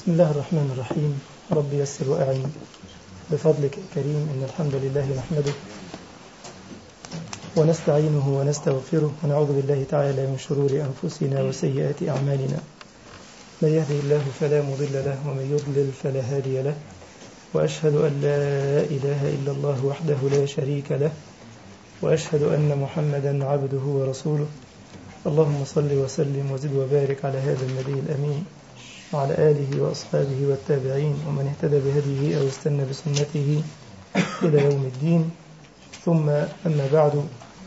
بسم الله الرحمن الرحيم. رب يسر وأعين بفضلك الكريم. إن الحمد لله نحمده ونستعينه ونستغفره ونعوذ بالله تعالى من شرور أنفسنا وسيئات أعمالنا. من يهده الله فلا مضل له ومن يضلل فلا هادي له، وأشهد أن لا إله إلا الله وحده لا شريك له، وأشهد أن محمدا عبده ورسوله. اللهم صل وسلم وزد وبارك على هذا النبي الأمين وعلى آله وأصحابه والتابعين ومن اهتدى بهديه أو استنى بسنته إلى يوم الدين. ثم أما بعد،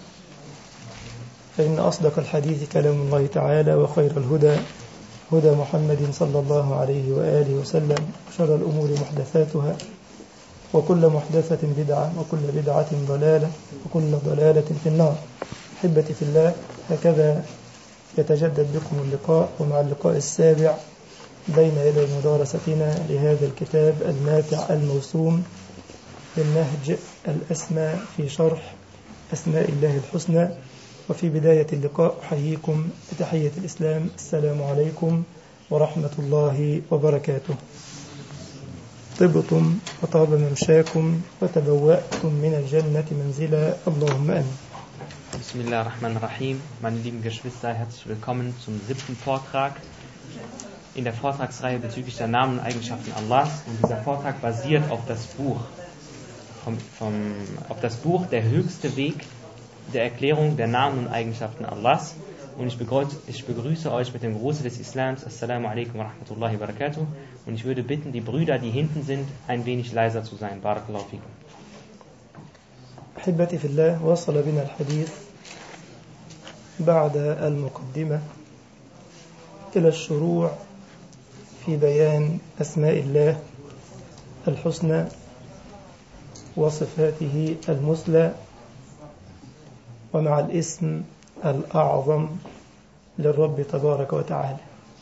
فإن أصدق الحديث كلام الله تعالى، وخير الهدى هدى محمد صلى الله عليه وآله وسلم، وشر الأمور محدثاتها، وكل محدثة بدعة، وكل بدعة ضلالة، وكل ضلالة في النار. أحبتي في الله، هكذا يتجدد بكم اللقاء، ومع اللقاء السابع بين يدي مدارستنا لهذا الكتاب الماتع الموسوم بالنهج الأسمى في شرح أسماء الله الحسنى. وفي بداية اللقاء أحييكم بتحية الإسلام: السلام عليكم ورحمة الله وبركاته. طبتم وطاب ممشاكم وتبوأتم من الجنة منزلا، اللهم آمين. Bismillahirrahmanirrahim. Meine lieben Geschwister, herzlich willkommen zum 7. Vortrag in der Vortragsreihe bezüglich der Namen und Eigenschaften Allahs. Und dieser Vortrag basiert auf das Buch Der höchste Weg der Erklärung der Namen und Eigenschaften Allahs. Und ich begrüße euch mit dem Gruße des Islams: Assalamu alaikum wa rahmatullahi wa barakatuh. Und ich würde bitten, die Brüder, die hinten sind, ein wenig leiser zu sein. Barakallahu fikum. أحبتي في الله، وصل بنا الحديث بعد المقدمة إلى الشروع في بيان أسماء الله الحسنى وصفاته المثلى، ومع الاسم الأعظم للرب تبارك وتعالى.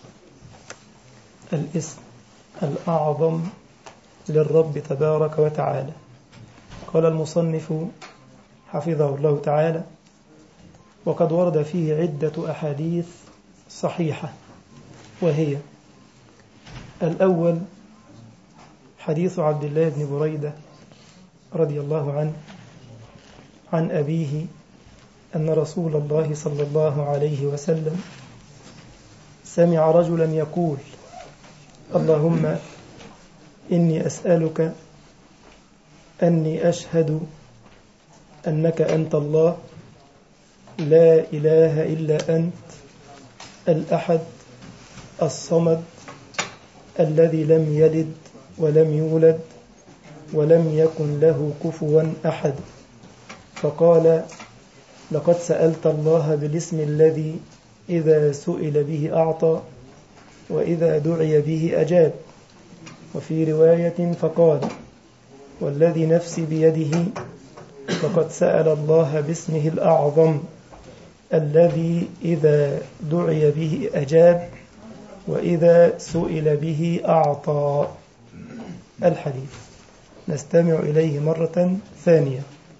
الاسم الأعظم للرب تبارك وتعالى. قال المصنف حفظه الله تعالى: وقد ورد فيه عدة أحاديث صحيحة، وهي: الأول حديث عبد الله بن بريدة رضي الله عنه عن أبيه أن رسول الله صلى الله عليه وسلم سمع رجلا يقول: اللهم إني أسألك أني أشهد أنك أنت الله لا إله إلا أنت الأحد الصمد الذي لم يلد ولم يولد ولم يكن له كفوا أحد. فقال: لقد سألت الله بالاسم الذي إذا سئل به أعطى وإذا دعي به أجاب. وفي رواية فقال: والذي نفسي بيده لقد سأل الله باسمه الأعظم الذي إذا دعي به أجاب وإذا سئل به أعطى. الحديث نستمع إليه مرة ثانية.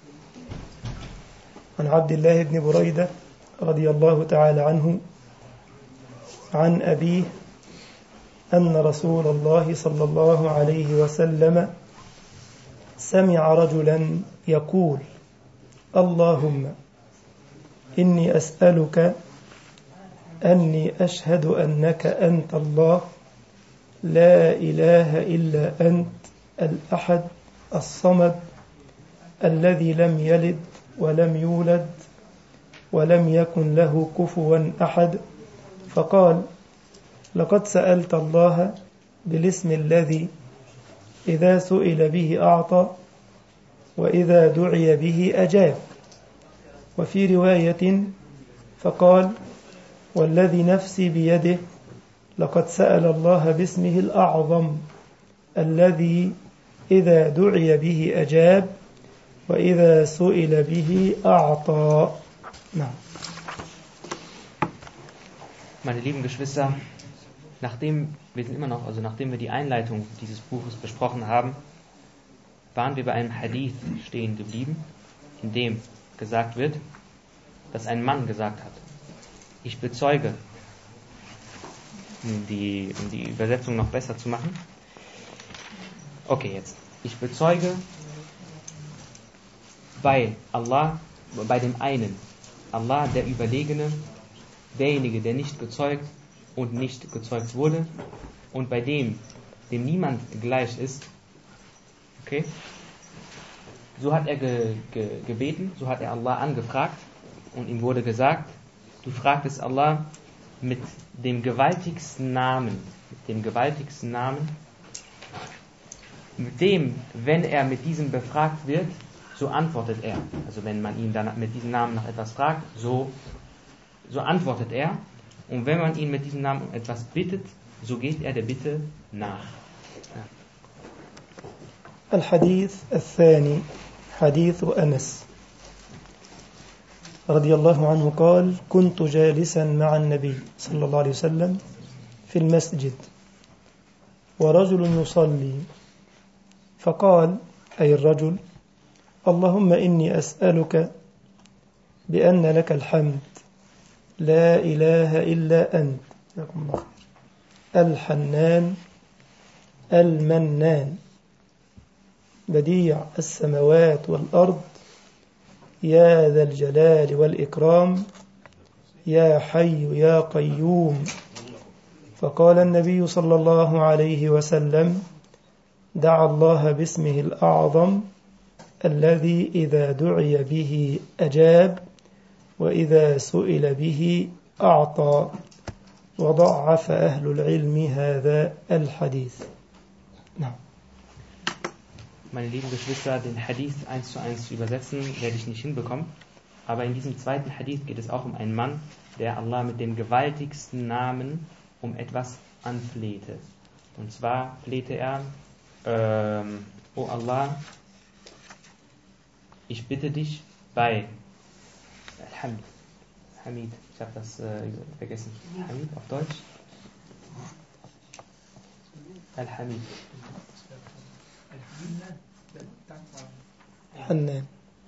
عن عبد الله بن بريدة رضي الله تعالى عنه عن أبيه أن رسول الله صلى الله عليه وسلم سمع رجلا يقول: اللهم إني أسألك أني أشهد أنك أنت الله لا إله إلا أنت الأحد الصمد الذي لم يلد ولم يولد ولم يكن له كفوا أحد. فقال: لقد سألت الله بالاسم الذي إذا سئل به أعطى وإذا دعي به أجاب. وفي رواية فقال: والذي نفسي بيده لقد سأل الله باسمه الأعظم الذي إذا دعي به أجاب وإذا سئل به أعطى. نعم. Meine lieben Geschwister, nachdem wir die Einleitung dieses Buches besprochen haben, waren wir bei einem Hadith stehen geblieben, in dem gesagt wird, dass ein Mann gesagt hat: Ich bezeuge, um die Übersetzung noch besser zu machen. Okay, jetzt. Ich bezeuge bei Allah, bei dem einen, Allah, der Überlegene, derjenige, der nicht gezeugt und nicht gezeugt wurde, und bei dem niemand gleich ist. Okay? So hat er gebeten, so hat er Allah angefragt, und ihm wurde gesagt, du fragtest Allah mit dem gewaltigsten Namen, mit dem, wenn er mit diesem befragt wird, so antwortet er. Also wenn man ihn dann mit diesem Namen nach etwas fragt, so antwortet er. Und wenn man ihn mit diesem Namen um etwas bittet, so geht er der Bitte nach. الحديث الثاني حديث أنس رضي الله عنه قال: كنت جالسا مع النبي صلى الله عليه وسلم في المسجد ورجل يصلي، فقال أي الرجل: اللهم إني أسألك بأن لك الحمد لا إله إلا أنت الحنان المنان بديع السماوات والأرض يا ذا الجلال والإكرام يا حي يا قيوم. فقال النبي صلى الله عليه وسلم: دعا الله باسمه الأعظم الذي إذا دعي به أجاب وإذا سئل به أعطى. وضعف أهل العلم هذا الحديث. نعم. Meine lieben Geschwister, den Hadith 1:1 zu übersetzen, werde ich nicht hinbekommen. Aber in diesem zweiten Hadith geht es auch um einen Mann, der Allah mit dem gewaltigsten Namen um etwas anflehte. Und zwar flehte er, O Allah, ich bitte dich bei Hamid, ich habe das vergessen. Hamid auf Deutsch? Al-Hamid. حنان.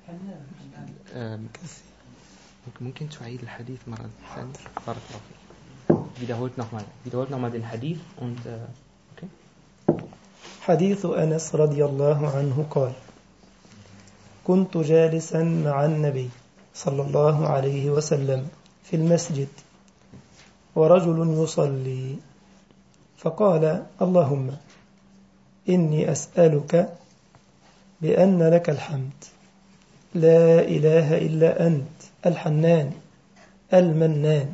ممكن تعيد الحديث مرة ثانية؟ بارك الله فيك. wiederholt nochmal den Hadith und okay. حديث أنس رضي الله عنه قال: كنت جالسا مع النبي صلى الله عليه وسلم في المسجد ورجل يصلي، فقال: اللهم إني أسألك بأن لك الحمد لا إله إلا أنت الحنان المنان.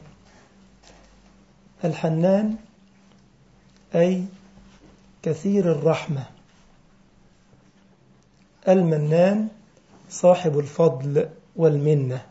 الحنان أي كثير الرحمة، المنان صاحب الفضل والمنة.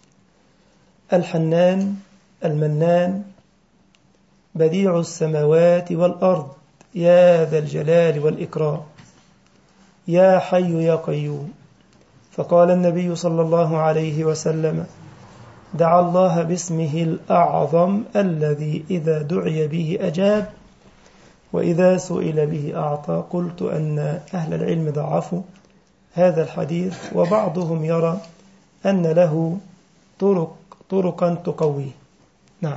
الحنان المنان بديع السماوات والأرض يا ذا الجلال والإكرام يا حي يا قيوم. فقال النبي صلى الله عليه وسلم: دعا الله باسمه الأعظم الذي إذا دعي به أجاب وإذا سئل به أعطى. قلت أن أهل العلم ضعفوا هذا الحديث، وبعضهم يرى أن له طرقا تقويه. نعم.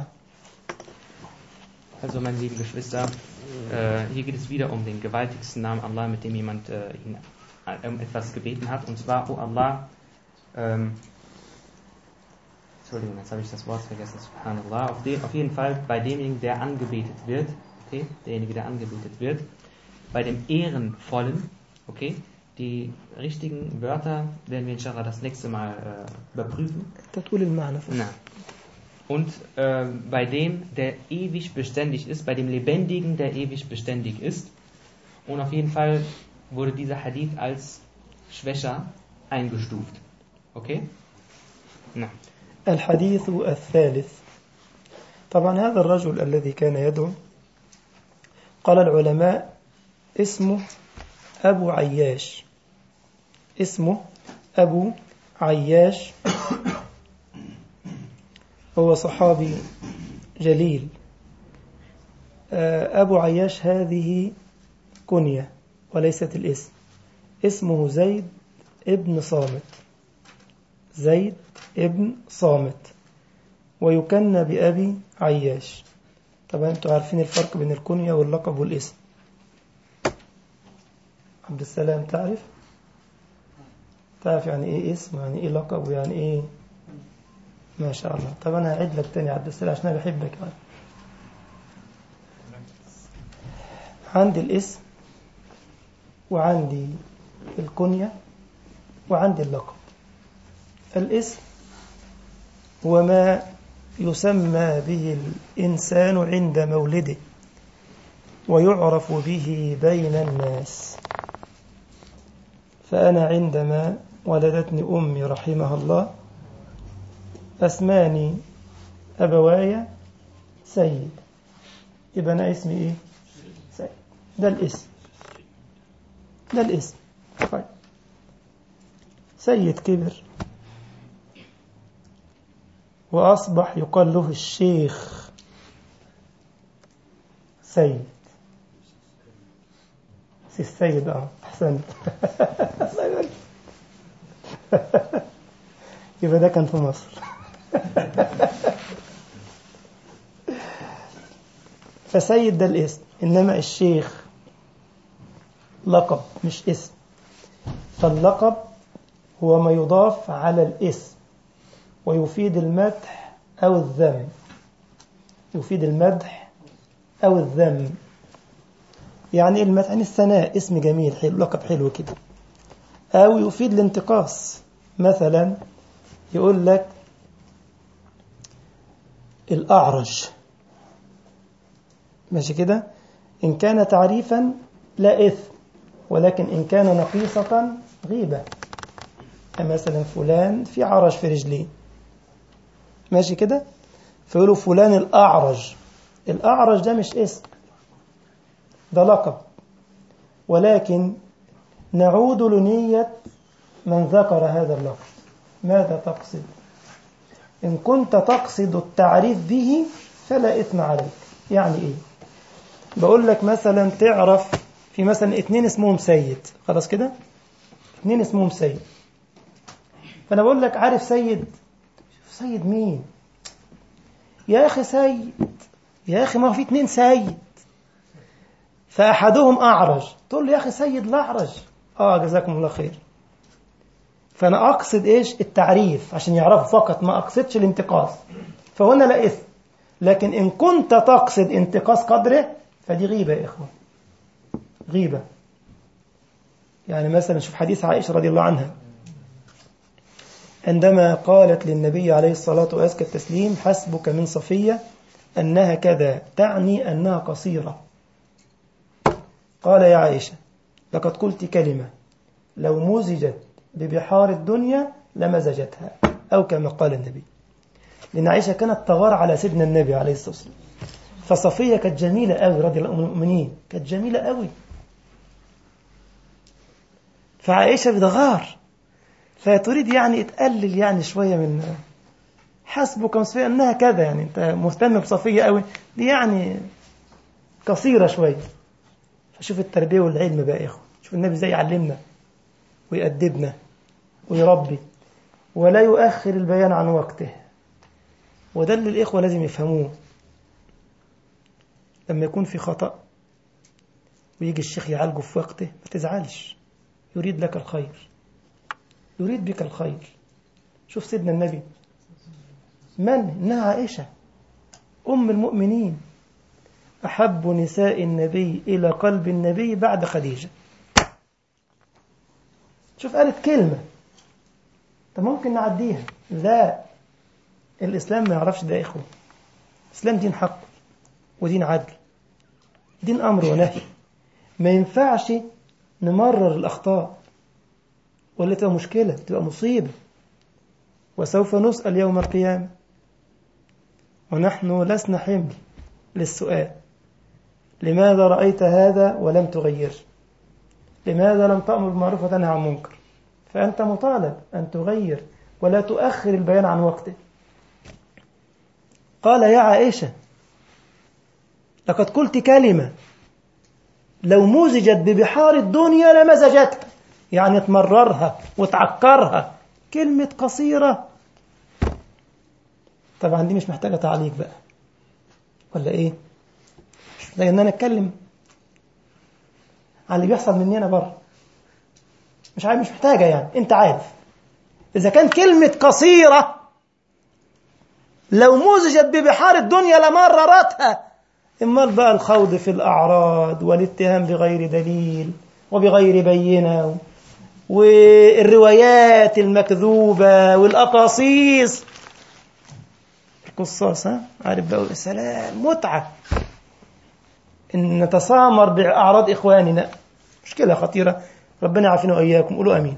Also meine lieben Geschwister, hier geht es wieder um den gewaltigsten Namen Allah, mit dem jemand ihn um etwas gebeten hat, und zwar: O Allah, Entschuldigung, jetzt habe ich das Wort vergessen, Subhanallah, auf jeden Fall bei demjenigen, der angebetet wird, okay, derjenige, der angebetet wird, bei dem Ehrenvollen, okay, die richtigen Wörter werden wir inshallah das nächste Mal überprüfen. Na. Und bei dem, der ewig beständig ist, bei dem Lebendigen, der ewig beständig ist. Und auf jeden Fall wurde dieser Hadith als schwächer eingestuft. Okay? Na. الحديث الثالث. طبعا هذا الرجل الذي كان يدعو قال العلماء اسمه أبو عياش. اسمه أبو عياش، هو صحابي جليل. أبو عياش هذه كنية وليست الاسم. اسمه زيد ابن صامت، زيد ابن صامت، ويكنى بأبي عياش. طبعا أنتوا عارفين الفرق بين الكنية واللقب والاسم. عبد السلام تعرف يعني إيه اسم ويعني إيه لقب ويعني إيه؟ ما شاء الله. طب أنا هعيد لك تاني عبد السلام عشان أنا بحبك يعني. عندي الاسم وعندي الكنية وعندي اللقب. الاسم هو ما يسمى به الإنسان عند مولده ويعرف به بين الناس. فأنا عندما ولدتني أمي رحمها الله أسماني أبواي سيد، يبقى أنا اسمي إيه؟ سيد. ده الاسم. طيب. سيد كبر وأصبح يقال له الشيخ سيد. السيد أحسنت. يبقى ده كان في مصر. فسيد ده الاسم، إنما الشيخ لقب مش اسم. فاللقب هو ما يضاف على الاسم ويفيد المدح أو الذم. يعني المدح عن الثناء، اسم جميل حلو، لقب حلو كده. أو يفيد الانتقاص، مثلا يقول لك الأعرج، ماشي كده، إن كان تعريفا لا إثم، ولكن إن كان نقيصة غيبة. مثلا فلان في عرج في رجليه، ماشي كده، فيقولوا فلان الأعرج ده مش اسم، ده لقب. ولكن نعود لنية من ذكر هذا اللقب. ماذا تقصد؟ إن كنت تقصد التعريف به فلا إثم عليك. يعني إيه؟ بقول لك مثلا تعرف في مثلا 2 اسمهم سيد، خلاص كده، 2 اسمهم سيد، فأنا بقول لك عارف سيد مين؟ يا أخي سيد، يا أخي ما هو في 2 سيد، فأحدهم أعرج، تقول له يا أخي سيد الأعرج، جزاكم الله خير. فأنا أقصد إيش؟ التعريف عشان يعرفوا فقط، ما أقصدش الانتقاص، فهنا لا إثم. لكن إن كنت تقصد انتقاص قدره فدي غيبة يا إخوة، غيبة. يعني مثلا شوف حديث عائشة رضي الله عنها عندما قالت للنبي عليه الصلاة وأزكى التسليم حسبك من صفية أنها كذا، تعني أنها قصيرة. قال يا عائشة لقد قلت كلمة لو مزجت ببحار الدنيا لمزجتها، أو كما قال النبي. لأن عائشة كانت تغار على سيدنا النبي عليه الصلاة والسلام، فصفية كانت جميلة قوي رضي الله عنها، المؤمنين كانت جميلة قوي، فعائشة بتغار، فتريد يعني تقلل يعني شوية من حسبك صفية أنها كذا، يعني أنت مهتم بصفية قوي، دي يعني قصيرة شوية. فشوف التربية والعلم بقى يا إخوة، شوف النبي ازاي يعلمنا ويأدبنا ويربي، ولا يؤخر البيان عن وقته. وده اللي الإخوة لازم يفهموه. لما يكون في خطأ ويجي الشيخ يعالجه في وقته ما تزعلش، يريد لك الخير، يريد بك الخير. شوف سيدنا النبي، إنها عائشة أم المؤمنين، أحب نساء النبي إلى قلب النبي بعد خديجة. شوف قالت كلمة، طب ممكن نعديها، لا، الإسلام ما يعرفش ده يا إخوة. الإسلام دين حق ودين عدل، دين أمر ونهي، ما ينفعش نمرر الأخطاء ولا تبقى مشكلة، تبقى مصيبة، وسوف نسأل يوم القيامة، ونحن لسنا حمل للسؤال. لماذا رأيت هذا ولم تغير؟ لماذا لم تأمر بالمعروف وتنهى عن المنكر؟ فأنت مطالب أن تغير ولا تؤخر البيان عن وقته. قال يا عائشة لقد قلت كلمة لو مزجت ببحار الدنيا لمزجتها، يعني تمررها وتعكرها، كلمة قصيرة. طبعا دي مش محتاجة تعليق بقى، ولا إيه؟ محتاج ان انا اتكلم عن اللي بيحصل مننا بره، مش محتاجة يعني، انت عارف. اذا كان كلمة قصيرة لو مزجت ببحار الدنيا لمررتها، امال بقى الخوض في الاعراض والاتهام بغير دليل وبغير بينة والروايات المكذوبة والأقاصيص القصاص، عارف بقى، السلام متعة إن نتسامر بأعراض إخواننا، مشكلة خطيرة، ربنا يعافينا وإياكم، قولوا أمين.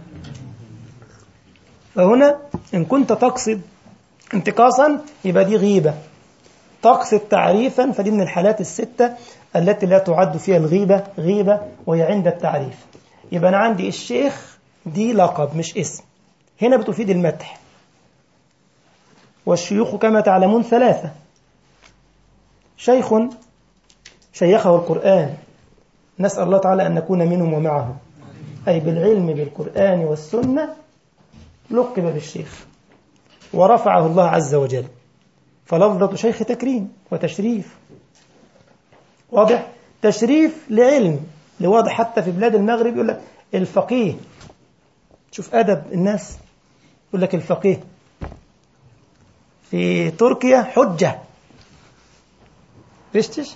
فهنا إن كنت تقصد انتقاصا يبقى دي غيبة، تقصد تعريفا فدي من الحالات الستة التي لا تعد فيها الغيبة غيبة، وهي عند التعريف. يبقى أنا عندي الشيخ دي لقب مش اسم، هنا بتفيد المدح. والشيوخ كما تعلمون ثلاثة: شيخ شيخه القرآن، نسأل الله تعالى أن نكون منهم ومعهم، أي بالعلم بالقرآن والسنة لقب بالشيخ ورفعه الله عز وجل، فلفظة شيخ تكريم وتشريف، واضح؟ تشريف لعلم، لواضح حتى في بلاد المغرب يقول لك الفقيه، شوف أدب الناس، يقول لك الفقيه. في تركيا حجة، رشتش؟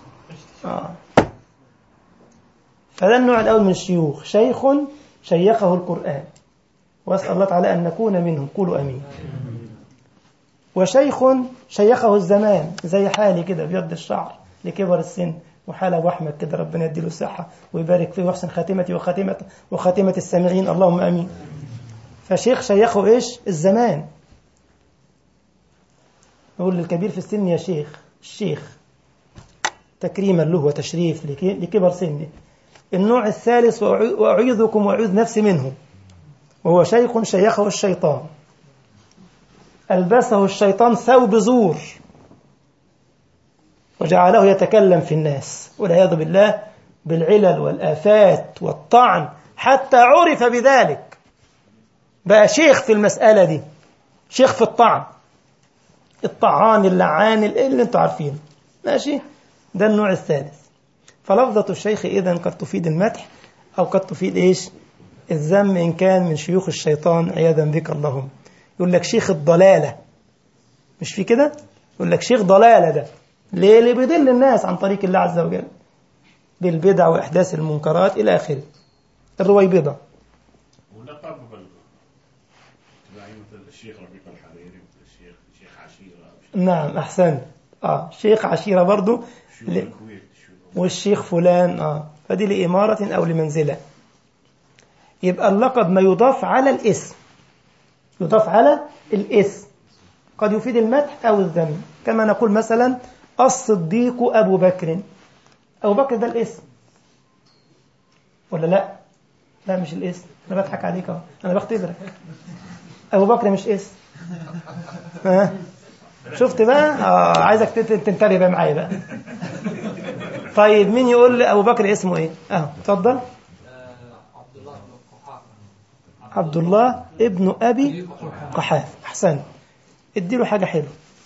فده النوع الأول من الشيوخ، شيخ شيخه القرآن، وأسأل الله تعالى أن نكون منهم، قولوا أمين. وشيخ شيخه الزمان، زي حالي كده بيض الشعر لكبر السن، وحال أبو أحمد كده ربنا يديله الصحة ويبارك فيه ويحسن خاتمتي وخاتمة السامعين، اللهم أمين. فشيخ شيخه إيش؟ الزمان. نقول للكبير في السن يا شيخ، الشيخ تكريما له وتشريف لكبر سنه. النوع الثالث وأعيذكم وأعيذ نفسي منه، وهو شيخ شيخه الشيطان، ألبسه الشيطان ثوب زور وجعله يتكلم في الناس والعياذ بالله بالعلل والآفات والطعن، حتى عرف بذلك، بقى شيخ في المسألة دي، شيخ في الطعن، الطعان اللعان اللي انتوا عارفين، ماشي؟ ده النوع الثالث. فلفظة الشيخ إذن قد تفيد المدح أو قد تفيد إيش؟ الذم إن كان من شيوخ الشيطان عياذا بك اللهم. يقول لك شيخ الضلالة، مش في كده؟ يقول لك شيخ ضلالة، ده ليه؟ اللي بيضل الناس عن طريق الله عز وجل بالبدع وإحداث المنكرات إلى آخره. الرويبضة ولقب الشيخ ربيع الحريري، شيخ عشيرة. نعم أحسن، شيخ عشيرة برضو، والشيخ فلان، فدي لإمارة أو لمنزلة. يبقى اللقب ما يضاف على الاسم، يضاف على الاسم، قد يفيد المدح أو الذم، كما نقول مثلا الصديق أبو بكر، أبو بكر ده الاسم ولا لا؟ لا مش الاسم، أنا بضحك عليك أهو، أنا بختبرك. أبو بكر مش اسم، شفت بقى؟ عايزك تنتبه بقى معايا بقى. طيب مين يقول لي أبو بكر اسمه إيه؟ اتفضل. عبد الله ابن أبي قحاف، أحسن، اديله حاجة حلوة.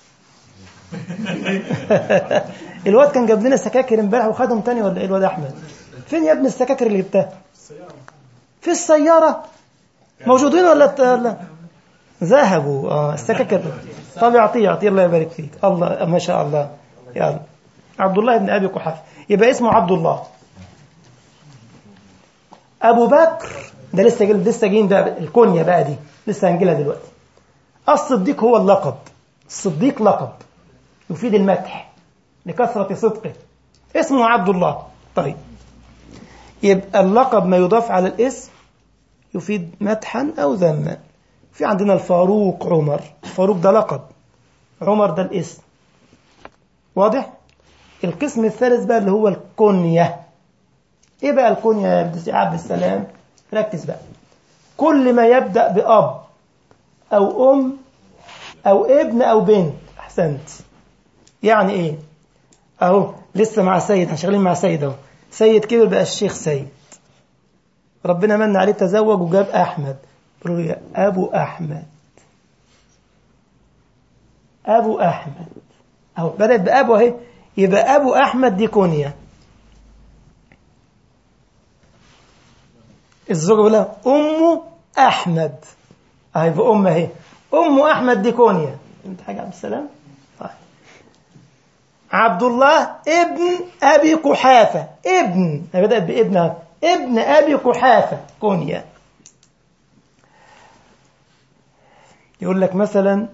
الواد كان جاب لنا سكاكر امبارح وخدهم تاني ولا إيه الواد أحمد؟ فين يا ابن السكاكر اللي جبتها؟ في السيارة موجودين ولا ذهبوا؟ السكاكر. طب اعطيه الله يبارك فيك، الله ما شاء الله. يلا عبد الله ابن أبي قحاف، يبقى اسمه عبد الله. أبو بكر ده لسه جايين بقى، الكونيا بقى دي لسه هنجيلها دلوقتي. الصديق هو اللقب، الصديق لقب يفيد المدح لكثرة صدقه، اسمه عبد الله. طيب يبقى اللقب ما يضاف على الاسم يفيد مدحا أو ذما. في عندنا الفاروق عمر، الفاروق ده لقب، عمر ده الاسم، واضح؟ القسم الثالث بقى اللي هو الكنية. ايه بقى الكنية يا عبد السلام؟ ركز بقى، كل ما يبدأ بأب أو أم أو ابن أو بنت. أحسنت. يعني إيه؟ أهو لسه مع سيد، هنشغلين مع سيد أهو، سيد كبر بقى الشيخ سيد، ربنا من عليه تزوج وجاب أحمد، أبو أحمد، أبو أحمد أهو بدأت بأبو أهي، يبقى أبو أحمد دي كنية. الزوجة بيقول لها أم أحمد، أهي بأم أهي، أم أحمد دي كونيا. فهمت حاجة عبد السلام؟ طيب. عبد الله ابن أبي قحافة، ابن، بدأت بابنها، ابن أبي قحافة، كونيا. يقول لك مثلا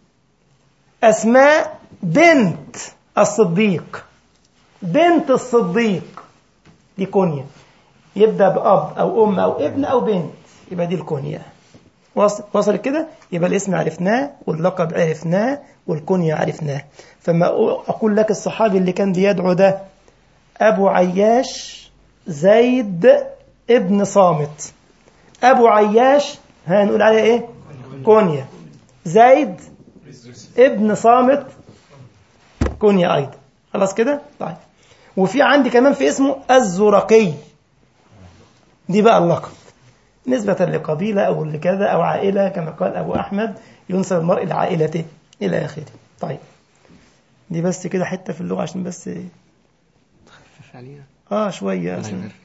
أسماء بنت الصديق، بنت الصديق، دي كونيا. يبدأ بأب أو أم أو ابن أو بنت، يبقى دي الكونيا. وصل كده؟ يبقى الاسم عرفناه واللقب عرفناه والكونيا عرفناه. فما أقول لك الصحابي اللي كان بيدعو ده أبو عياش زيد ابن صامت، أبو عياش هنقول عليه إيه؟ كونيا. زيد ابن صامت كونيا أيضا. خلاص كده؟ طيب. وفي عندي كمان في اسمه الزرقي، دي بقى اللقب نسبة لقبيلة أو لكذا أو عائلة، كما قال أبو أحمد ينسب المرء لعائلته إلى آخره. طيب، دي بس كده حتة في اللغة عشان بس تخفف علينا. شوية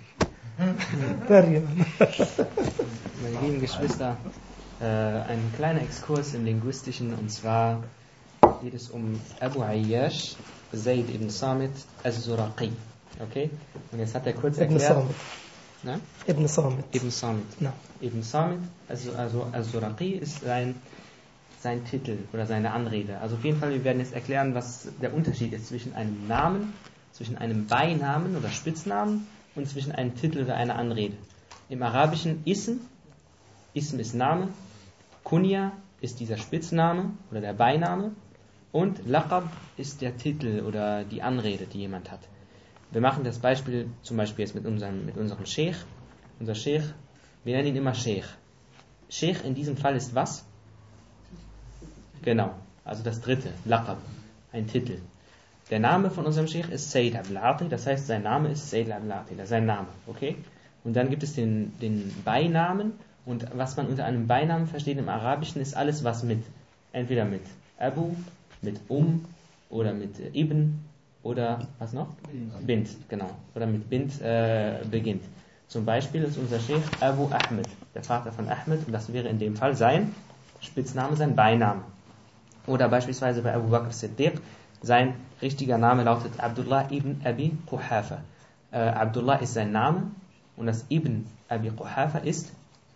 Meine lieben Geschwister, ein kleiner Exkurs im Linguistischen, und zwar geht es um Abu Ayyash Zayd ibn Samit al-Zuraqi. Okay? Und jetzt hat er kurz erklärt. Ibn Samit. Ibn Samit. No. Ibn Samit, also al-Zuraqi ist sein Titel oder seine Anrede. Also auf jeden Fall, wir werden jetzt erklären, was der Unterschied ist zwischen einem Namen, zwischen einem Beinamen oder Spitznamen und zwischen einem Titel oder einer Anrede. Im Arabischen Ism ist Name, Kunya ist dieser Spitzname oder der Beiname und Laqab ist der Titel oder die Anrede, die jemand hat. Wir machen das Beispiel zum Beispiel jetzt mit unserem Sheikh. Unser Sheikh, wir nennen ihn immer Sheikh. Sheikh in diesem Fall ist was? Genau, also das dritte, Laqab, ein Titel. Der Name von unserem Sheikh ist Sayyid Abdul Ati, das heißt, sein Name ist Sayyid Abdul Ati, das ist sein Name, okay? Und dann gibt es den Beinamen, und was man unter einem Beinamen versteht im Arabischen ist alles, was entweder mit Abu, mit oder mit Ibn oder was noch? Bint, genau, oder mit Bint beginnt. Zum Beispiel ist unser Sheikh Abu Ahmed, der Vater von Ahmed, und das wäre in dem Fall sein Spitzname, sein Beiname. Oder beispielsweise bei Abu Bakr Siddiq, sein richtiger Name lautet Abdullah ibn Abi Quhafa. Abdullah ist sein Name und das Ibn Abi Quhafa ist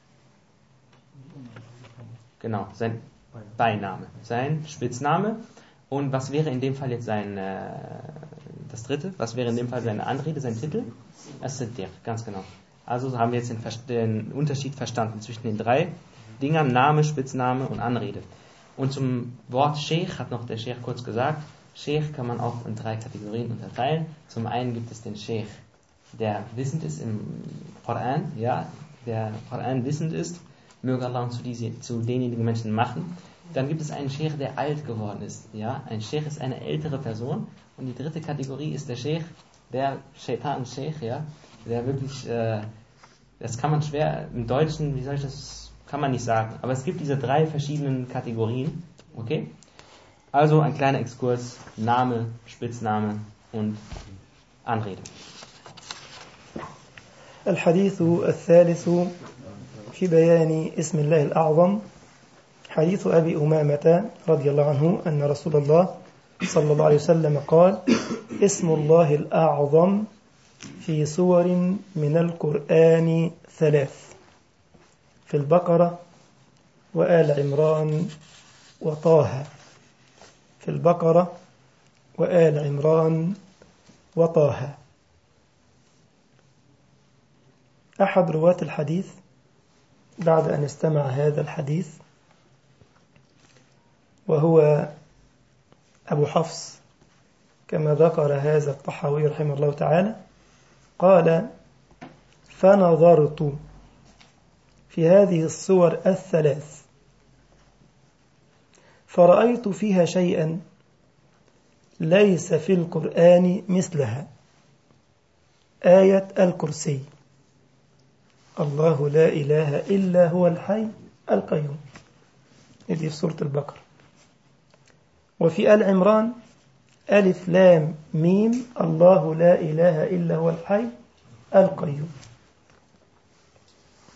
genau sein Beiname, sein Spitzname. Und was wäre in dem Fall jetzt das dritte? Was wäre in dem Fall seine Anrede, sein Titel? As-Siddiq, ganz genau. Also haben wir jetzt den Unterschied verstanden zwischen den drei Dingern, Name, Spitzname und Anrede. Und zum Wort Sheikh hat noch der Sheikh kurz gesagt, Sheikh kann man auch in 3 Kategorien unterteilen. Zum einen gibt es den Sheikh, der wissend ist im Koran, ja, der Koran wissend ist, möge Allah uns zu denjenigen Menschen machen. Dann gibt es einen Sheikh, der alt geworden ist, ja, ein Sheikh ist eine ältere Person. Und die dritte Kategorie ist der Sheikh, der Shaitan-Sheikh, ja, der wirklich, das kann man schwer im Deutschen, wie soll ich das, kann man nicht sagen. Aber es gibt diese 3 verschiedenen Kategorien, okay? Also ein kleiner Exkurs, Name, Spitzname und Anrede. الحديث الثالث في بيان اسم الله الأعظم حديث أبي أمامة رضي الله عنه أن رسول الله صلى الله عليه وسلم قال اسم الله الأعظم في سور من القرآن 3 في البقرة وآل عمران وطه. في البقرة وآل عمران وطه. أحد رواة الحديث بعد أن استمع هذا الحديث وهو أبو حفص كما ذكر هذا الطحاوي رحمه الله تعالى قال فنظرت في هذه الصور 3 فرأيت فيها شيئا ليس في القرآن مثلها آية الكرسي الله لا إله إلا هو الحي القيوم، هذه في سورة البقرة. وفي آل عمران ألف لام ميم الله لا إله إلا هو الحي القيوم.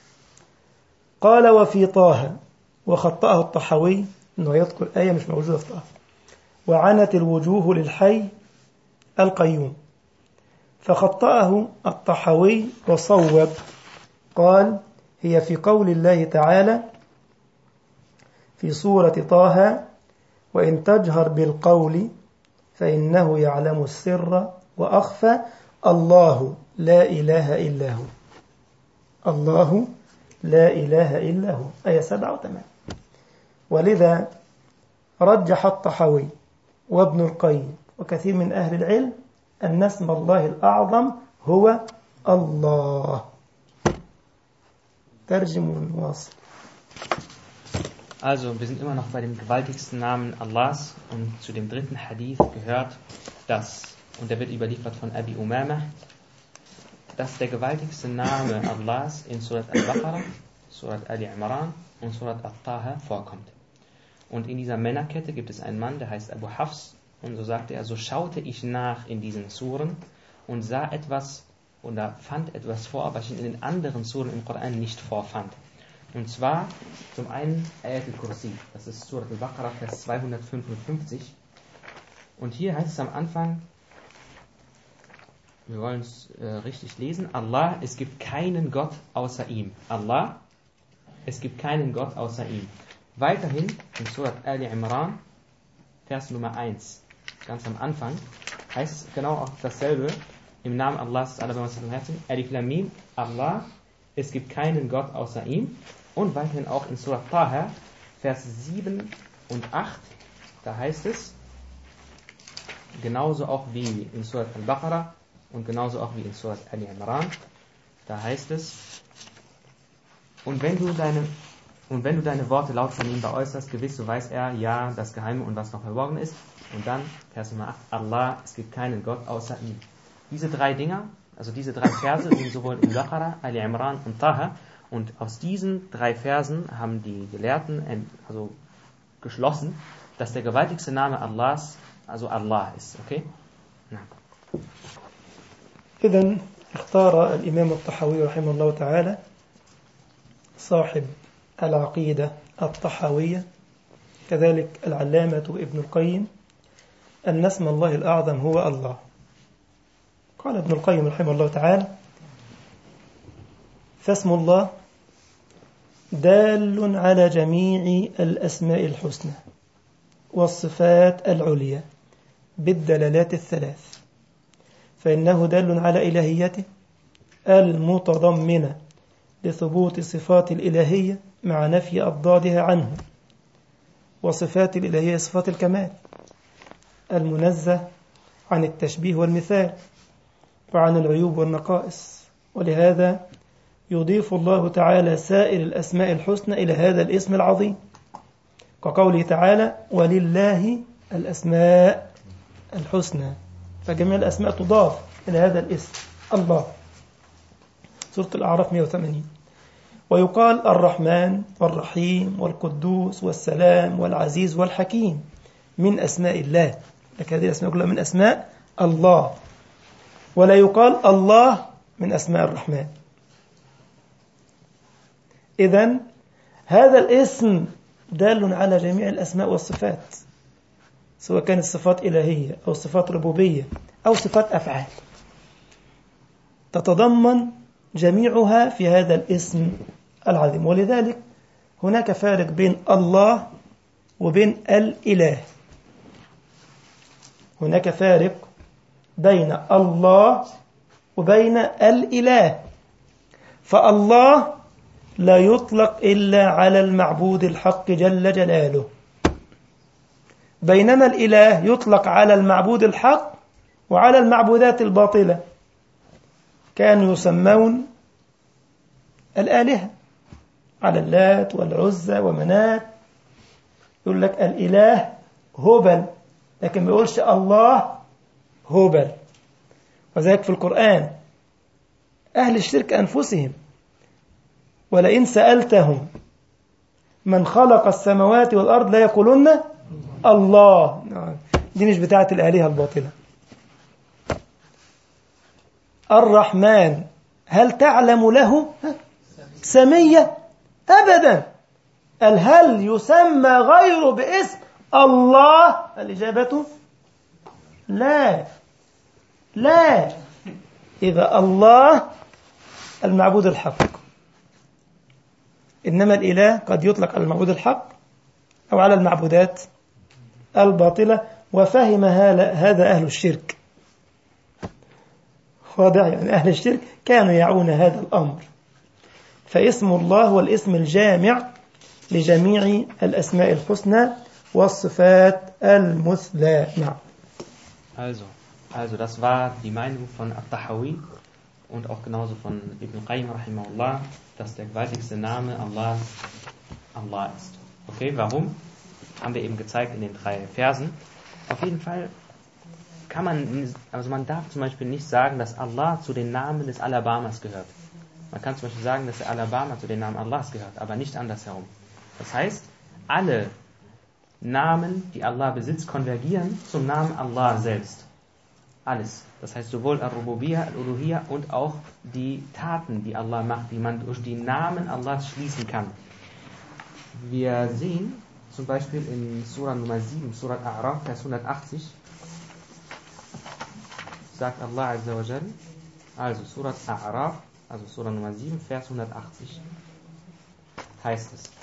قال وفي طه، وخطأه الطحاوي أنه يذكر آية مش موجودة في طه، وعنت الوجوه للحي القيوم، فخطأه الطحاوي وصوب، قال هي في قول الله تعالى في سورة طه: وإن تجهر بالقول فإنه يعلم السر وأخفى، الله لا إله إلا هو، الله لا إله إلا هو، آية 7 و8. ولذا رجح الطحاوي وابن القيم وكثير من أهل العلم أن اسم الله الأعظم هو الله. ترجم ونواصل. Also, wir sind immer noch bei dem gewaltigsten Namen Allahs und zu dem dritten Hadith gehört, dass, und der wird überliefert von Abi Umama, dass der gewaltigste Name Allahs in Surat Al-Baqarah, Surat Al-Imran und Surat Al-Taha vorkommt. Und in dieser Männerkette gibt es einen Mann, der heißt Abu Hafs, und so sagte er, so schaute ich nach in diesen Suren und sah etwas oder fand etwas vor, was ich in den anderen Suren im Koran nicht vorfand. Und zwar zum einen Ayat al-Kursi, das ist Surat al-Baqarah, Vers 255. Und hier heißt es am Anfang, wir wollen es richtig lesen, Allah, es gibt keinen Gott außer ihm. Allah, es gibt keinen Gott außer ihm. Weiterhin in Surat Al-Imran, Vers Nummer 1, ganz am Anfang, heißt es genau auch dasselbe, im Namen Allahs, Alif Lam Mim, Allah, es gibt keinen Gott außer ihm. Und weiterhin auch in Surat Taha, Vers 7 und 8, da heißt es, genauso auch wie in Surat Al-Baqarah und genauso auch wie in Surat Al-Imran, da heißt es, und wenn du deine Worte laut vernehmbar äußerst, gewiss, so weiß er, ja, das Geheime und was noch verborgen ist. Und dann, Vers Nummer 8, Allah, es gibt keinen Gott außer ihm. Diese drei Dinger, also diese drei Verse sind sowohl in Baqarah, Al-Imran und Taha. Und aus diesen drei Versen haben die Gelehrten also geschlossen, dass der gewaltigste Name Allahs, also Allah ist. Okay? إذن اختار الإمام الطحاوي رحمه الله تعالى صاحب العقيدة الطحاوية كذلك العلامة ابن القيم أن اسم الله الأعظم هو الله. قال ابن القيم رحمه الله تعالى: فاسم الله دال على جميع الأسماء الحسنى والصفات العليا بالدلالات الثلاث، فإنه دال على إلهيته المتضمنة لثبوت صفات الإلهية مع نفي أضدادها عنه، وصفات الإلهية صفات الكمال المنزه عن التشبيه والمثال وعن العيوب والنقائص. ولهذا يضيف الله تعالى سائر الأسماء الحسنى إلى هذا الاسم العظيم، كقوله تعالى: ولله الأسماء الحسنى، فجميع الأسماء تضاف إلى هذا الاسم الله. سورة الأعراف 180. ويقال الرحمن والرحيم والقدوس والسلام والعزيز والحكيم من أسماء الله، لكن هذه الأسماء كلها من أسماء الله. ولا يقال الله من أسماء الرحمن. إذن هذا الاسم دال على جميع الأسماء والصفات، سواء كانت صفات إلهية أو صفات ربوبية أو صفات أفعال، تتضمن جميعها في هذا الاسم العظيم. ولذلك هناك فارق بين الله وبين الإله. هناك فارق بين الله وبين الإله، فالله لا يطلق إلا على المعبود الحق جل جلاله، بينما الإله يطلق على المعبود الحق وعلى المعبودات الباطلة. كانوا يسمون الآلهة على اللات والعزى ومنات، يقول لك الإله هبل، لكن ما يقولش الله هبل. وذلك في القرآن أهل الشرك أنفسهم: ولئن سألتهم من خلق السماوات والأرض لا يقولون الله. دي مش بتاعة الآلهة الباطلة. الرحمن هل تعلم له سمية؟ أبدا. هل يسمى غيره باسم الله؟ الإجابة لا. لا. إذا الله المعبود الحق، إنما الإله قد يطلق على المعبود الحق أو على المعبودات الباطلة، وفهم هذا أهل الشرك. واضح؟ يعني أهل الشرك كانوا يعون هذا الأمر. فاسم الله هو الاسم الجامع لجميع الأسماء الحسنى والصفات المثلى. نعم. Also das war die Meinung von At-Tahawi und auch genauso von Ibn Qayyim rahimahullah, dass der gewaltigste Name Allah ist. Okay, warum? Haben wir eben gezeigt in den 3 Versen. Auf jeden Fall kann man darf zum Beispiel nicht sagen, dass Allah zu den Namen des Alabamas gehört. Man kann zum Beispiel sagen, dass der Alabama zu den Namen Allahs gehört, aber nicht andersherum. Das heißt, alle Namen, die Allah besitzt, konvergieren zum Namen Allah selbst. Alles. Das heißt, sowohl Al-Rububiyyah, Al-Uluhiyyah und auch die Taten, die Allah macht, die man durch die Namen Allahs schließen kann. Wir sehen zum Beispiel in Surah Nummer 7, Surah A'raf, Vers 180, sagt Allah Azza wa Jal, also Surah A'raf, also Surah Nummer 7, Vers 180, heißt es: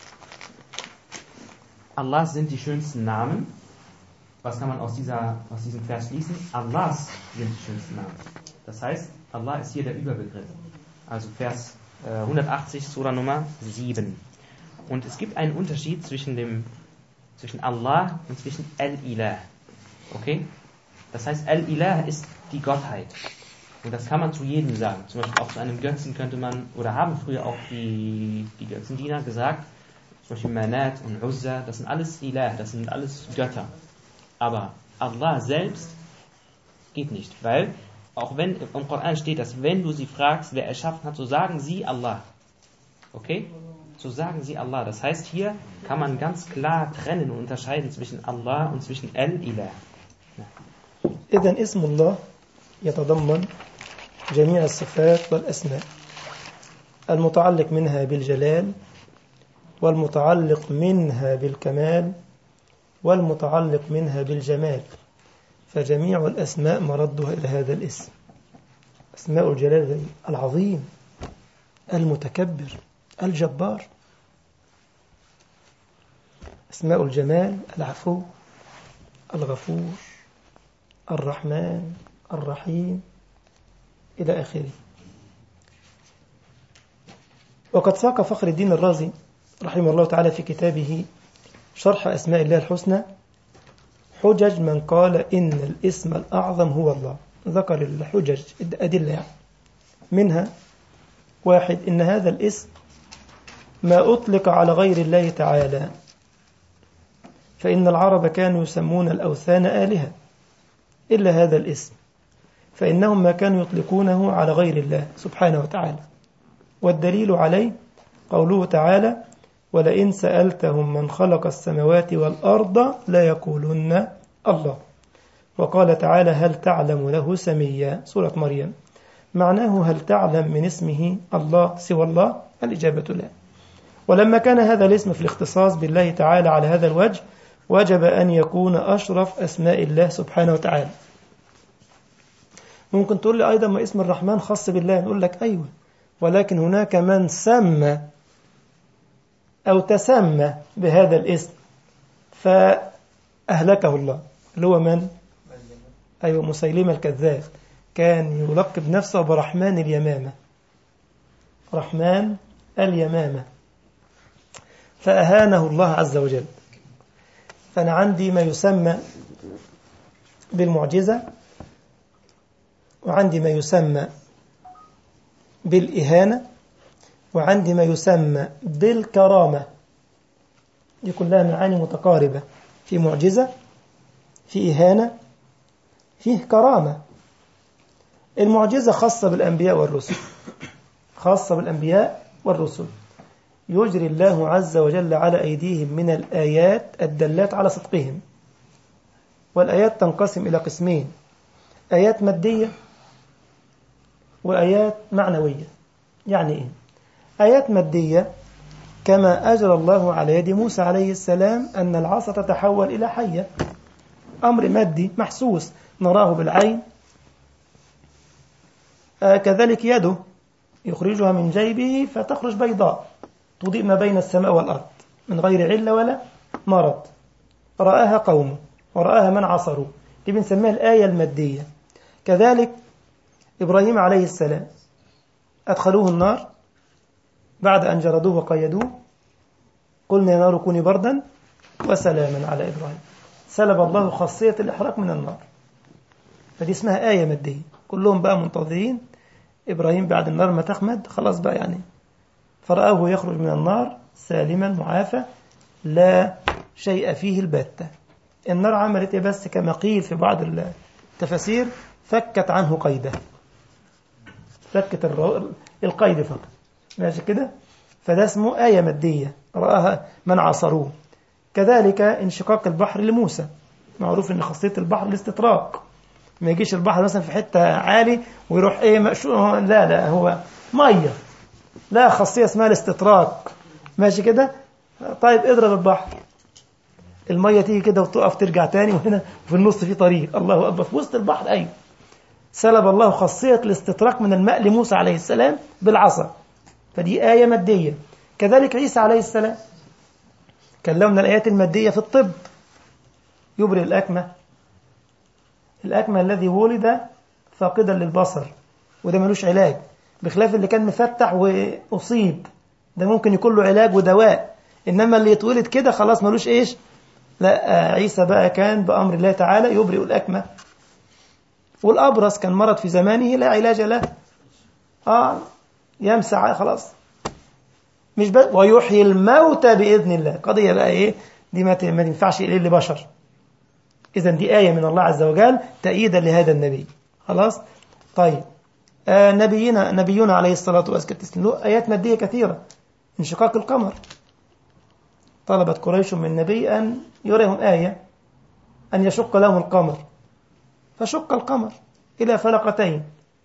Allah sind die schönsten Namen. Was kann man aus diesem Vers schließen? Allahs sind die schönsten Namen. Das heißt, Allah ist hier der Überbegriff. Also Vers 180, Surah Nummer 7. Und es gibt einen Unterschied zwischen Allah und zwischen Al-Ilah. Okay? Das heißt, Al-Ilah ist die Gottheit. Und das kann man zu jedem sagen. Zum Beispiel auch zu einem Götzen könnte man, oder haben früher auch die Götzendiener gesagt, zum Beispiel Manat und Uzza, das sind alles Ilah, das sind alles Götter. Aber Allah selbst geht nicht, weil auch wenn im Koran steht, dass wenn du sie fragst, wer erschaffen hat, so sagen sie Allah. Okay? So sagen sie Allah. Das heißt, hier kann man ganz klar trennen und unterscheiden zwischen Allah und zwischen Al-Ilah. إذن اسم الله يتضمن جميع الصفات والأسماء المتعلق منها بالجلال والمتعلق منها بالكمال والمتعلق منها بالجمال، فجميع الأسماء مردها إلى هذا الاسم. أسماء الجلال العظيم المتكبر الجبار، أسماء الجمال العفو الغفور الرحمن الرحيم إلى آخره. وقد ساق فخر الدين الرازي رحمه الله تعالى في كتابه شرح أسماء الله الحسنى حجج من قال إن الاسم الأعظم هو الله. ذكر الحجج الأدلة منها: 1. إن هذا الاسم ما أطلق على غير الله تعالى، فإن العرب كانوا يسمون الأوثان آلهة إلا هذا الاسم، فإنهم ما كانوا يطلقونه على غير الله سبحانه وتعالى. والدليل عليه قوله تعالى: ولئن سألتهم من خلق السماوات والأرض ليقولن الله. وقال تعالى: هل تعلم له سميا، سورة مريم. معناه: هل تعلم من اسمه الله سوى الله؟ الإجابة لا. ولما كان هذا الاسم في الاختصاص بالله تعالى على هذا الوجه، وجب أن يكون أشرف أسماء الله سبحانه وتعالى. ممكن تقول لي أيضا ما اسم الرحمن خاص بالله، نقول لك أيوة، ولكن هناك من سمى أو تسمى بهذا الاسم فأهلكه الله، اللي هو من؟ أيوة، مسيلمة الكذاب، كان يلقب نفسه برحمن اليمامة، رحمن اليمامة، فأهانه الله عز وجل. فأنا عندي ما يسمى بالمعجزة، وعندي ما يسمى بالإهانة، وعندي ما يسمى بالكرامة. دي كلها معاني متقاربة، في معجزة، في إهانة، فيه كرامة. المعجزة خاصة بالأنبياء والرسل، خاصة بالأنبياء والرسل، يجري الله عز وجل على أيديهم من الآيات الدالات على صدقهم. والآيات تنقسم إلى قسمين: آيات مادية وآيات معنوية. يعني إيه؟ آيات مادية كما أجرى الله على يد موسى عليه السلام أن العصا تتحول إلى حية، أمر مادي محسوس نراه بالعين. كذلك يده يخرجها من جيبه فتخرج بيضاء تضيء ما بين السماء والأرض من غير علة ولا مرض، رآها قومه ورآها من عصروا، دي بنسميها الآية المادية. كذلك إبراهيم عليه السلام أدخلوه النار بعد أن جردوه وقيدوه، قلنا يا نار كوني بردا وسلاما على إبراهيم، سلب الله خاصية الإحراق من النار، فدي اسمها آية مادية. كلهم بقى منتظرين إبراهيم بعد النار ما تخمد خلاص بقى يعني، فرآه يخرج من النار سالما معافى لا شيء فيه البتة. النار عملت بس كما قيل في بعض التفاسير فكت عنه قيده، فكت القيد فقط، ماشي كده. فده اسمه آية مادية رآها من عصروه. كذلك انشقاق البحر لموسى، معروف ان خاصية البحر الاستطراق، ما يجيش البحر مثلا في حتة عالي ويروح لا هو مية، لا خاصية اسمها الاستطراق، ماشي كده. طيب اضرب البحر، المية تيجي كده وتقف ترجع تاني، وهنا في النص في طريق، الله أكبر، في وسط البحر. أيوه، سلب الله خاصية الاستطراق من الماء لموسى عليه السلام بالعصا، فدي آية مادية. كذلك عيسى عليه السلام كان له من الآيات المادية في الطب، يبرئ الأكمة الذي ولد فاقدا للبصر، وده ملوش علاج، بخلاف اللي كان مفتح وأصيب، ده ممكن يكون له علاج ودواء، إنما اللي يتولد كده خلاص ملوش إيش. لا، عيسى بقى كان بأمر الله تعالى يبرئ الأكمة. والأبرص كان مرض في زمانه لا علاج له، يمسع خلاص، مش بس ويحيي الموتى بإذن الله، قضية بقى إيه دي ما تنفعش إليه لبشر. إذن دي آية من الله عز وجل تأييدا لهذا النبي. خلاص. طيب نبينا عليه الصلاة والسلام له آيات مادية كثيرة. انشقاق القمر، طلبت قريش من النبي أن يريهم آية أن يشق لهم القمر، فشق القمر إلى فلقتين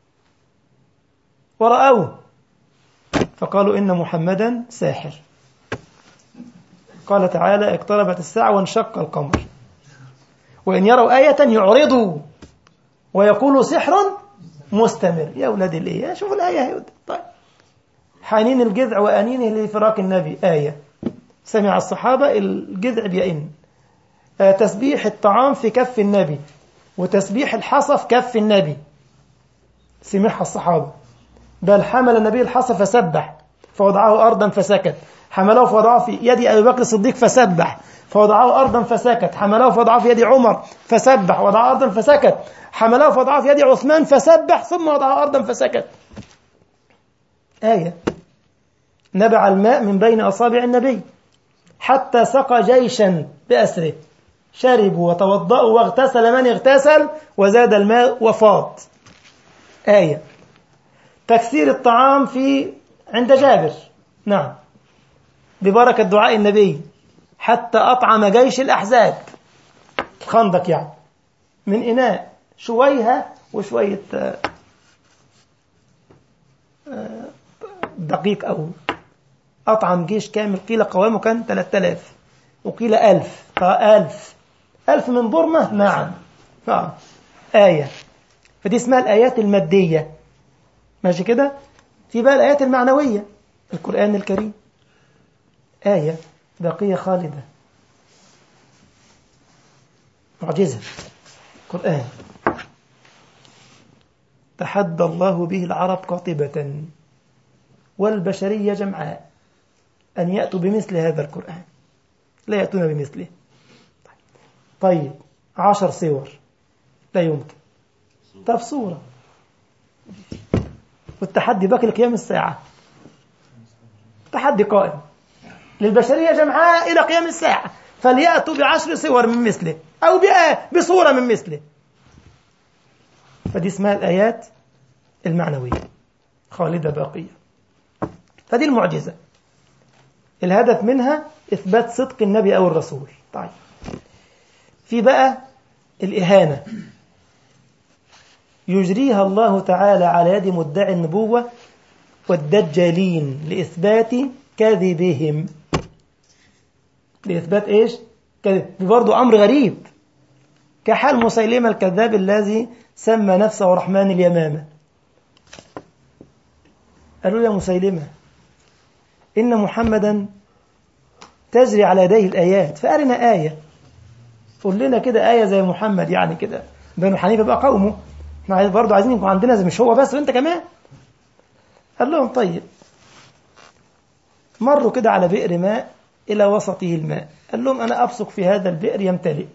ورأوه فقالوا إن محمدا ساحر. قال تعالى اقتربت الساعة وانشق القمر، وإن يروا آية يعرضوا ويقولوا سحر مستمر. يا أولاد الإيه، شوفوا الآية. طيب، حنين الجذع وأنينه لفراق النبي، آية سمع الصحابة الجذع بيئن. تسبيح الطعام في كف النبي وتسبيح الحصى في كف النبي، سمعها الصحابة، بل حمل النبي الحصى فسبح فوضعه أرضا فسكت، حمله فوضعه في يد أبي بكر الصديق فسبح فوضعه أرضا فسكت، حمله فوضعه في يد عمر فسبح وضعه أرضا فسكت، حمله فوضعه في يد عثمان فسبح ثم وضعه أرضا فسكت. آية. نبع الماء من بين أصابع النبي حتى سقى جيشا بأسره، شربوا وتوضأوا واغتسل من اغتسل وزاد الماء وفاض. آية. تكثير الطعام عند جابر، نعم، ببركة دعاء النبي حتى أطعم جيش الأحزاب، الخندق يعني، من إناء شويها وشوية دقيق، أو أطعم جيش كامل. قيل قوامه كان 3000 وقيل 1000، 1000 من ضرمة. نعم. آية. فدي اسمها الآيات المادية، ماشي كده. في بقى الآيات المعنوية، القرآن الكريم آية باقية خالدة، معجزة، قرآن تحدى الله به العرب قاطبة والبشرية جمعاء أن يأتوا بمثل هذا القرآن، لا يأتون بمثله. طيب 10 صور لا يمكن. طب صورة، والتحدي باقي لقيام الساعة، تحدي قائم للبشرية جمعاء إلى قيام الساعة، فليأتوا ب10 صور من مثله أو بصورة من مثله. فدي اسمها الآيات المعنوية خالدة باقية. فدي المعجزة، الهدف منها إثبات صدق النبي أو الرسول. طيب، في بقى الإهانة يجريها الله تعالى على يد مدعي النبوة والدجالين لإثبات كذبهم، لإثبات إيش؟ كذب. برضو أمر غريب، كحال مسيلمة الكذاب الذي سمى نفسه رحمن اليمامة. قالوا يا مسيلمة إن محمدا تجري على يديه الآيات، فأرنا آية، قول لنا كده آية زي محمد، يعني كده بنو حنيفة بقى قومه، احنا برضو عايزين يكون عندنا زي، مش هو بس وانت كمان. قال لهم طيب. مروا كده على بئر ماء إلى وسطه الماء، قال لهم أنا أبصق في هذا البئر يمتلئ.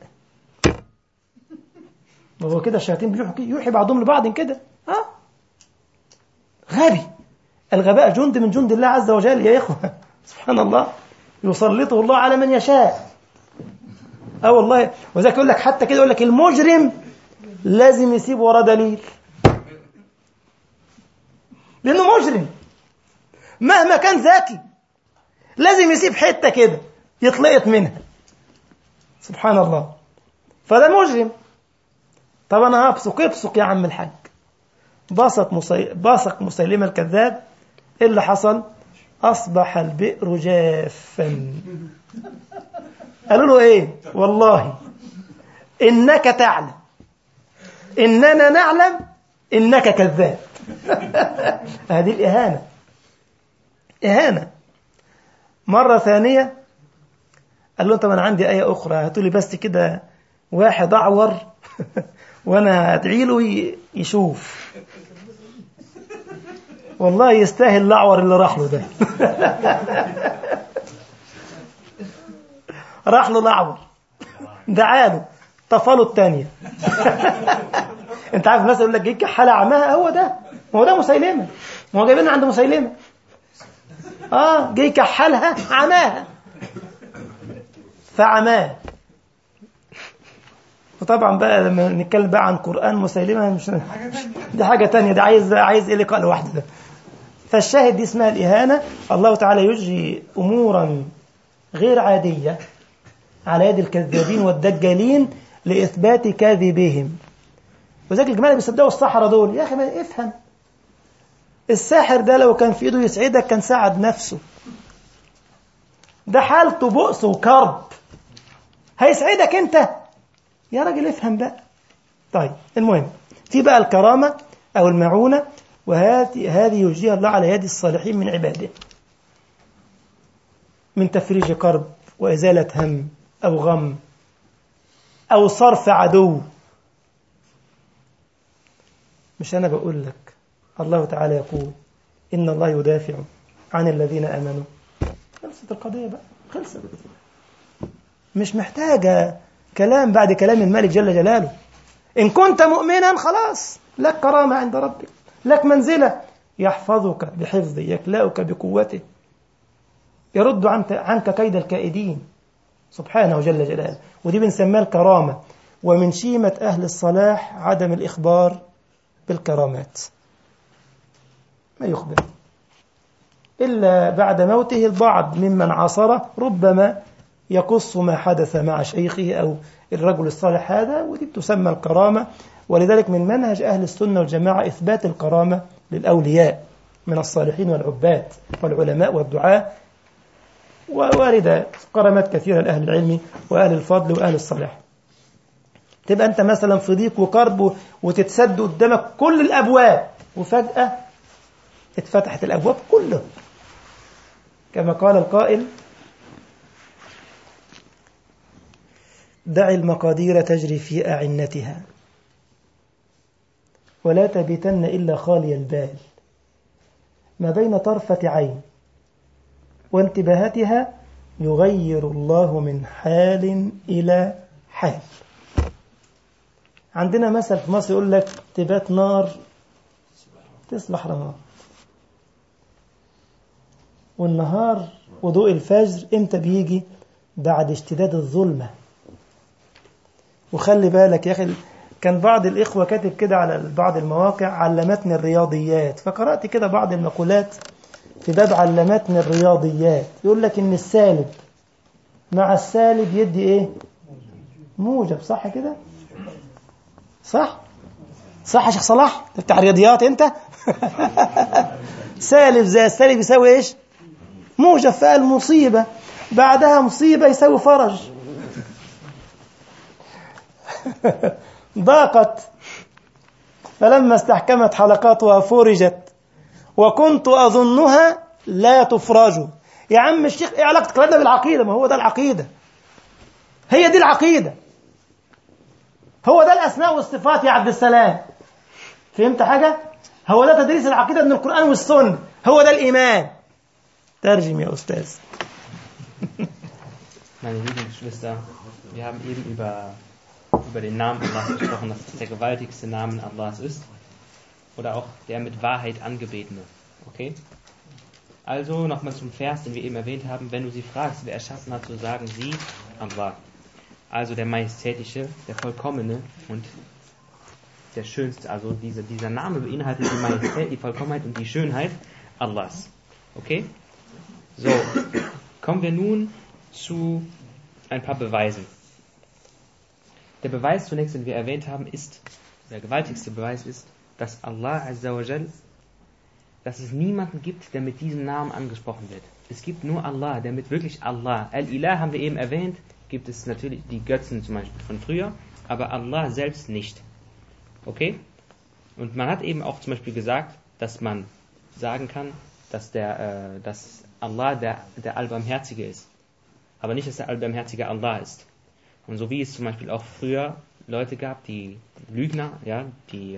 وهو كده الشياطين يوحي بعضهم لبعض كده، غبي. الغباء جند من جند الله عز وجل يا إخوة، سبحان الله، يسلطه الله على من يشاء. والله، وذلك يقول لك حتى كده، يقول لك المجرم لازم يسيب وراه دليل، لأنه مجرم مهما كان ذكي لازم يسيب حتة كده يطلقت منها، سبحان الله. فده مجرم. طب أنا ابصق يا عم الحاج. بصق مسيلمة الكذاب. إيه اللي حصل؟ أصبح البئر جافا. قالوا له إيه؟ والله إنك تعلم إننا نعلم إنك كذاب. هذه الإهانة، إهانة. مرة ثانية قال له طب أنا عندي آية أخرى، هاتوا لي بس كده واحد أعور وأنا أدعي له يشوف. والله يستاهل الأعور اللي راح له ده. راح له الأعور، دعاله، طفله الثانية. انت عارف مثلا يقول لك جيك حالة عماها، هو ده، ما هو ده مسيلمة، ما هو جايبينها عند مسيلمة. جيك حالها عماها فعماه. وطبعا بقى لما نتكلم بقى عن قرآن مسيلمة، مش دي حاجة تانية، ده عايز ايه لقاء لوحده ده. فالشاهد دي اسمها الإهانة. الله تعالى يجري أمورا غير عادية على يد الكذابين والدجالين لإثبات كذبهم. وذلك الجماعة اللي بيصدقوا السحرة دول، يا أخي ما افهم، الساحر ده لو كان في إيده يسعدك كان ساعد نفسه، ده حالته بؤس وكرب، هيسعدك أنت يا راجل؟ افهم بقى. طيب المهم، في بقى الكرامة أو المعونة، وهذه يجريها الله على يد الصالحين من عباده، من تفريج كرب وإزالة هم أو غم أو صرف عدو. مش أنا بقول لك، الله تعالى يقول إن الله يدافع عن الذين آمنوا. خلصت القضية بقى، خلصت، مش محتاجة كلام بعد كلام الملك جل جلاله. إن كنت مؤمنا خلاص لك كرامة عند ربك، لك منزلة، يحفظك بحفظه، يكلأك بقوته، يرد عنك كيد الكائدين سبحانه جل جلاله. ودي بنسميها الكرامة. ومن شيمة أهل الصلاح عدم الإخبار بالكرامات، ما يخبر إلا بعد موته. البعض ممن عاصره ربما يقص ما حدث مع شيخه أو الرجل الصالح هذا، ودي تسمى الكرامة. ولذلك من منهج أهل السنة والجماعة إثبات الكرامة للأولياء من الصالحين والعباد والعلماء والدعاة، وواردة كرامات كثيرة لأهل العلم وأهل الفضل وأهل الصلاح. تبقى أنت مثلا في ضيق وكرب وتتسد قدامك كل الأبواب، وفجأة اتفتحت الأبواب كلها، كما قال القائل: دع المقادير تجري في أعنتها ولا تبيتن إلا خالي البال، ما بين طرفة عين وانتباهتها يغير الله من حال إلى حال. عندنا مثل في مصر يقول لك تبات نار تصبح رماد. والنهار وضوء الفجر امتى بيجي؟ بعد اشتداد الظلمة. وخلي بالك يا أخي، كان بعض الإخوة كاتب كده على بعض المواقع: علمتني الرياضيات. فقرأت كده بعض المقولات في باب علمتني الرياضيات، يقول لك إن السالب مع السالب يدي إيه؟ موجب. صح كده؟ صح يا شيخ صلاح؟ بتاع رياضيات أنت؟ سالب زي السالب يساوي إيش؟ موجب فقال مصيبة بعدها مصيبة يساوي فرج. ضاقت فلما استحكمت حلقاتها فرجت وكنت أظنها لا تفرج. يا عم الشيخ ايه علاقة كلامنا بالعقيدة؟ ما هو ده العقيدة، هي دي العقيدة، هو ده الأسماء والصفات يا عبد السلام. فهمت حاجة؟ هو ده تدريس العقيدة من القرآن والسنة، هو ده الإيمان. ترجم يا أستاذ. Meine lieben Geschwister, wir haben eben über den Namen Allahs gesprochen, dass es der gewaltigste Name Allahs ist oder auch der mit Wahrheit angebetene. Okay? Also nochmal zum Vers, den wir eben erwähnt haben. Wenn du sie fragst, wer erschaffen hat, so sagen sie Allah. Also der Majestätische, der Vollkommene und der Schönste. Also dieser Name beinhaltet die Majestät, die Vollkommenheit und die Schönheit Allahs. Okay? So, kommen wir nun zu ein paar Beweisen. Der Beweis zunächst, den wir erwähnt haben, ist, der gewaltigste Beweis ist, dass Allah Azza wa Jal, dass es niemanden gibt, der mit diesem Namen angesprochen wird. Es gibt nur Allah, der mit wirklich Allah. Al-Ilah haben wir eben erwähnt, gibt es natürlich die Götzen zum Beispiel von früher, aber Allah selbst nicht. Okay? Und man hat eben auch zum Beispiel gesagt, dass man sagen kann, dass Allah der Allbarmherzige ist. Aber nicht, dass der Allbarmherzige Allah ist. Und so wie es zum Beispiel auch früher Leute gab, die Lügner, ja, die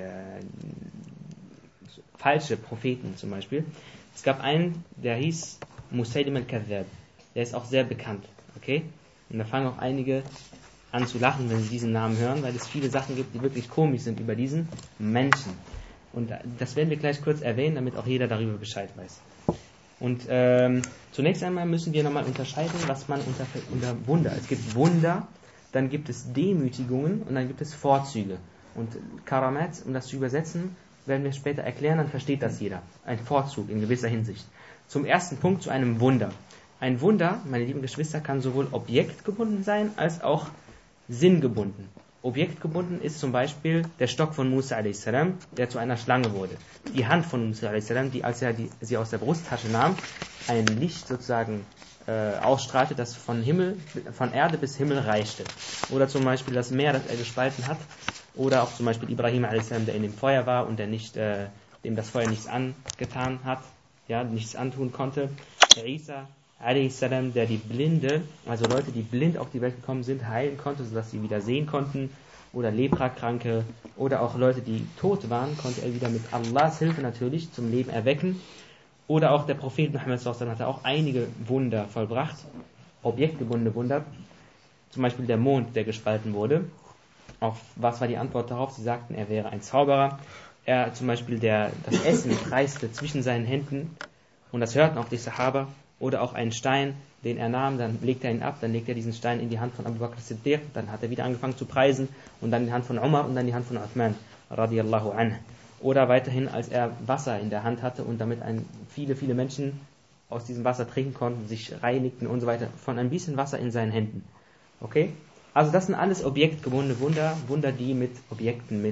falsche Propheten zum Beispiel. Es gab einen, der hieß Musaylim al-Kadhab. Der ist auch sehr bekannt. Okay? Und da fangen auch einige an zu lachen, wenn sie diesen Namen hören, weil es viele Sachen gibt, die wirklich komisch sind über diesen Menschen. Und das werden wir gleich kurz erwähnen, damit auch jeder darüber Bescheid weiß. Und zunächst einmal müssen wir nochmal unterscheiden, was man unter Wunder. Es gibt Wunder, dann gibt es Demütigungen und dann gibt es Vorzüge. Und Karamat, um das zu übersetzen, werden wir später erklären, dann versteht das jeder. Ein Vorzug in gewisser Hinsicht. Zum ersten Punkt, zu einem Wunder. Ein Wunder, meine lieben Geschwister, kann sowohl objektgebunden sein, als auch sinngebunden. Objektgebunden ist zum Beispiel der Stock von Musa a.s., der zu einer Schlange wurde. Die Hand von Musa a.s., die, als er sie aus der Brusttasche nahm, ein Licht sozusagen ausstrahlte, das von Erde bis Himmel reichte. Oder zum Beispiel das Meer, das er gespalten hat. Oder auch zum Beispiel Ibrahim a.s., der in dem Feuer war und dem das Feuer nichts angetan hat, ja, nichts antun konnte. Der Isa a.s., der die Blinde, also Leute, die blind auf die Welt gekommen sind, heilen konnte, sodass sie wieder sehen konnten. Oder Leprakranke. Oder auch Leute, die tot waren, konnte er wieder mit Allahs Hilfe natürlich zum Leben erwecken. Oder auch der Prophet Muhammad hatte auch einige Wunder vollbracht, objektgebundene Wunder, zum Beispiel der Mond, der gespalten wurde. Auf was war die Antwort darauf? Sie sagten, er wäre ein Zauberer. Er zum Beispiel das Essen kreiste zwischen seinen Händen und das hörten auch die Sahaba. Oder auch einen Stein, den er nahm, dann legte er ihn ab, dann legte er diesen Stein in die Hand von Abu Bakr Siddiq, dann hat er wieder angefangen zu preisen und dann in die Hand von Umar und dann die Hand von Uthman radiyallahu anhu. Oder weiterhin, als er Wasser in der Hand hatte und damit viele Menschen aus diesem Wasser trinken konnten, sich reinigten und so weiter, von ein bisschen Wasser in seinen Händen. Okay? Also das sind alles objektgebundene Wunder, die mit Objekten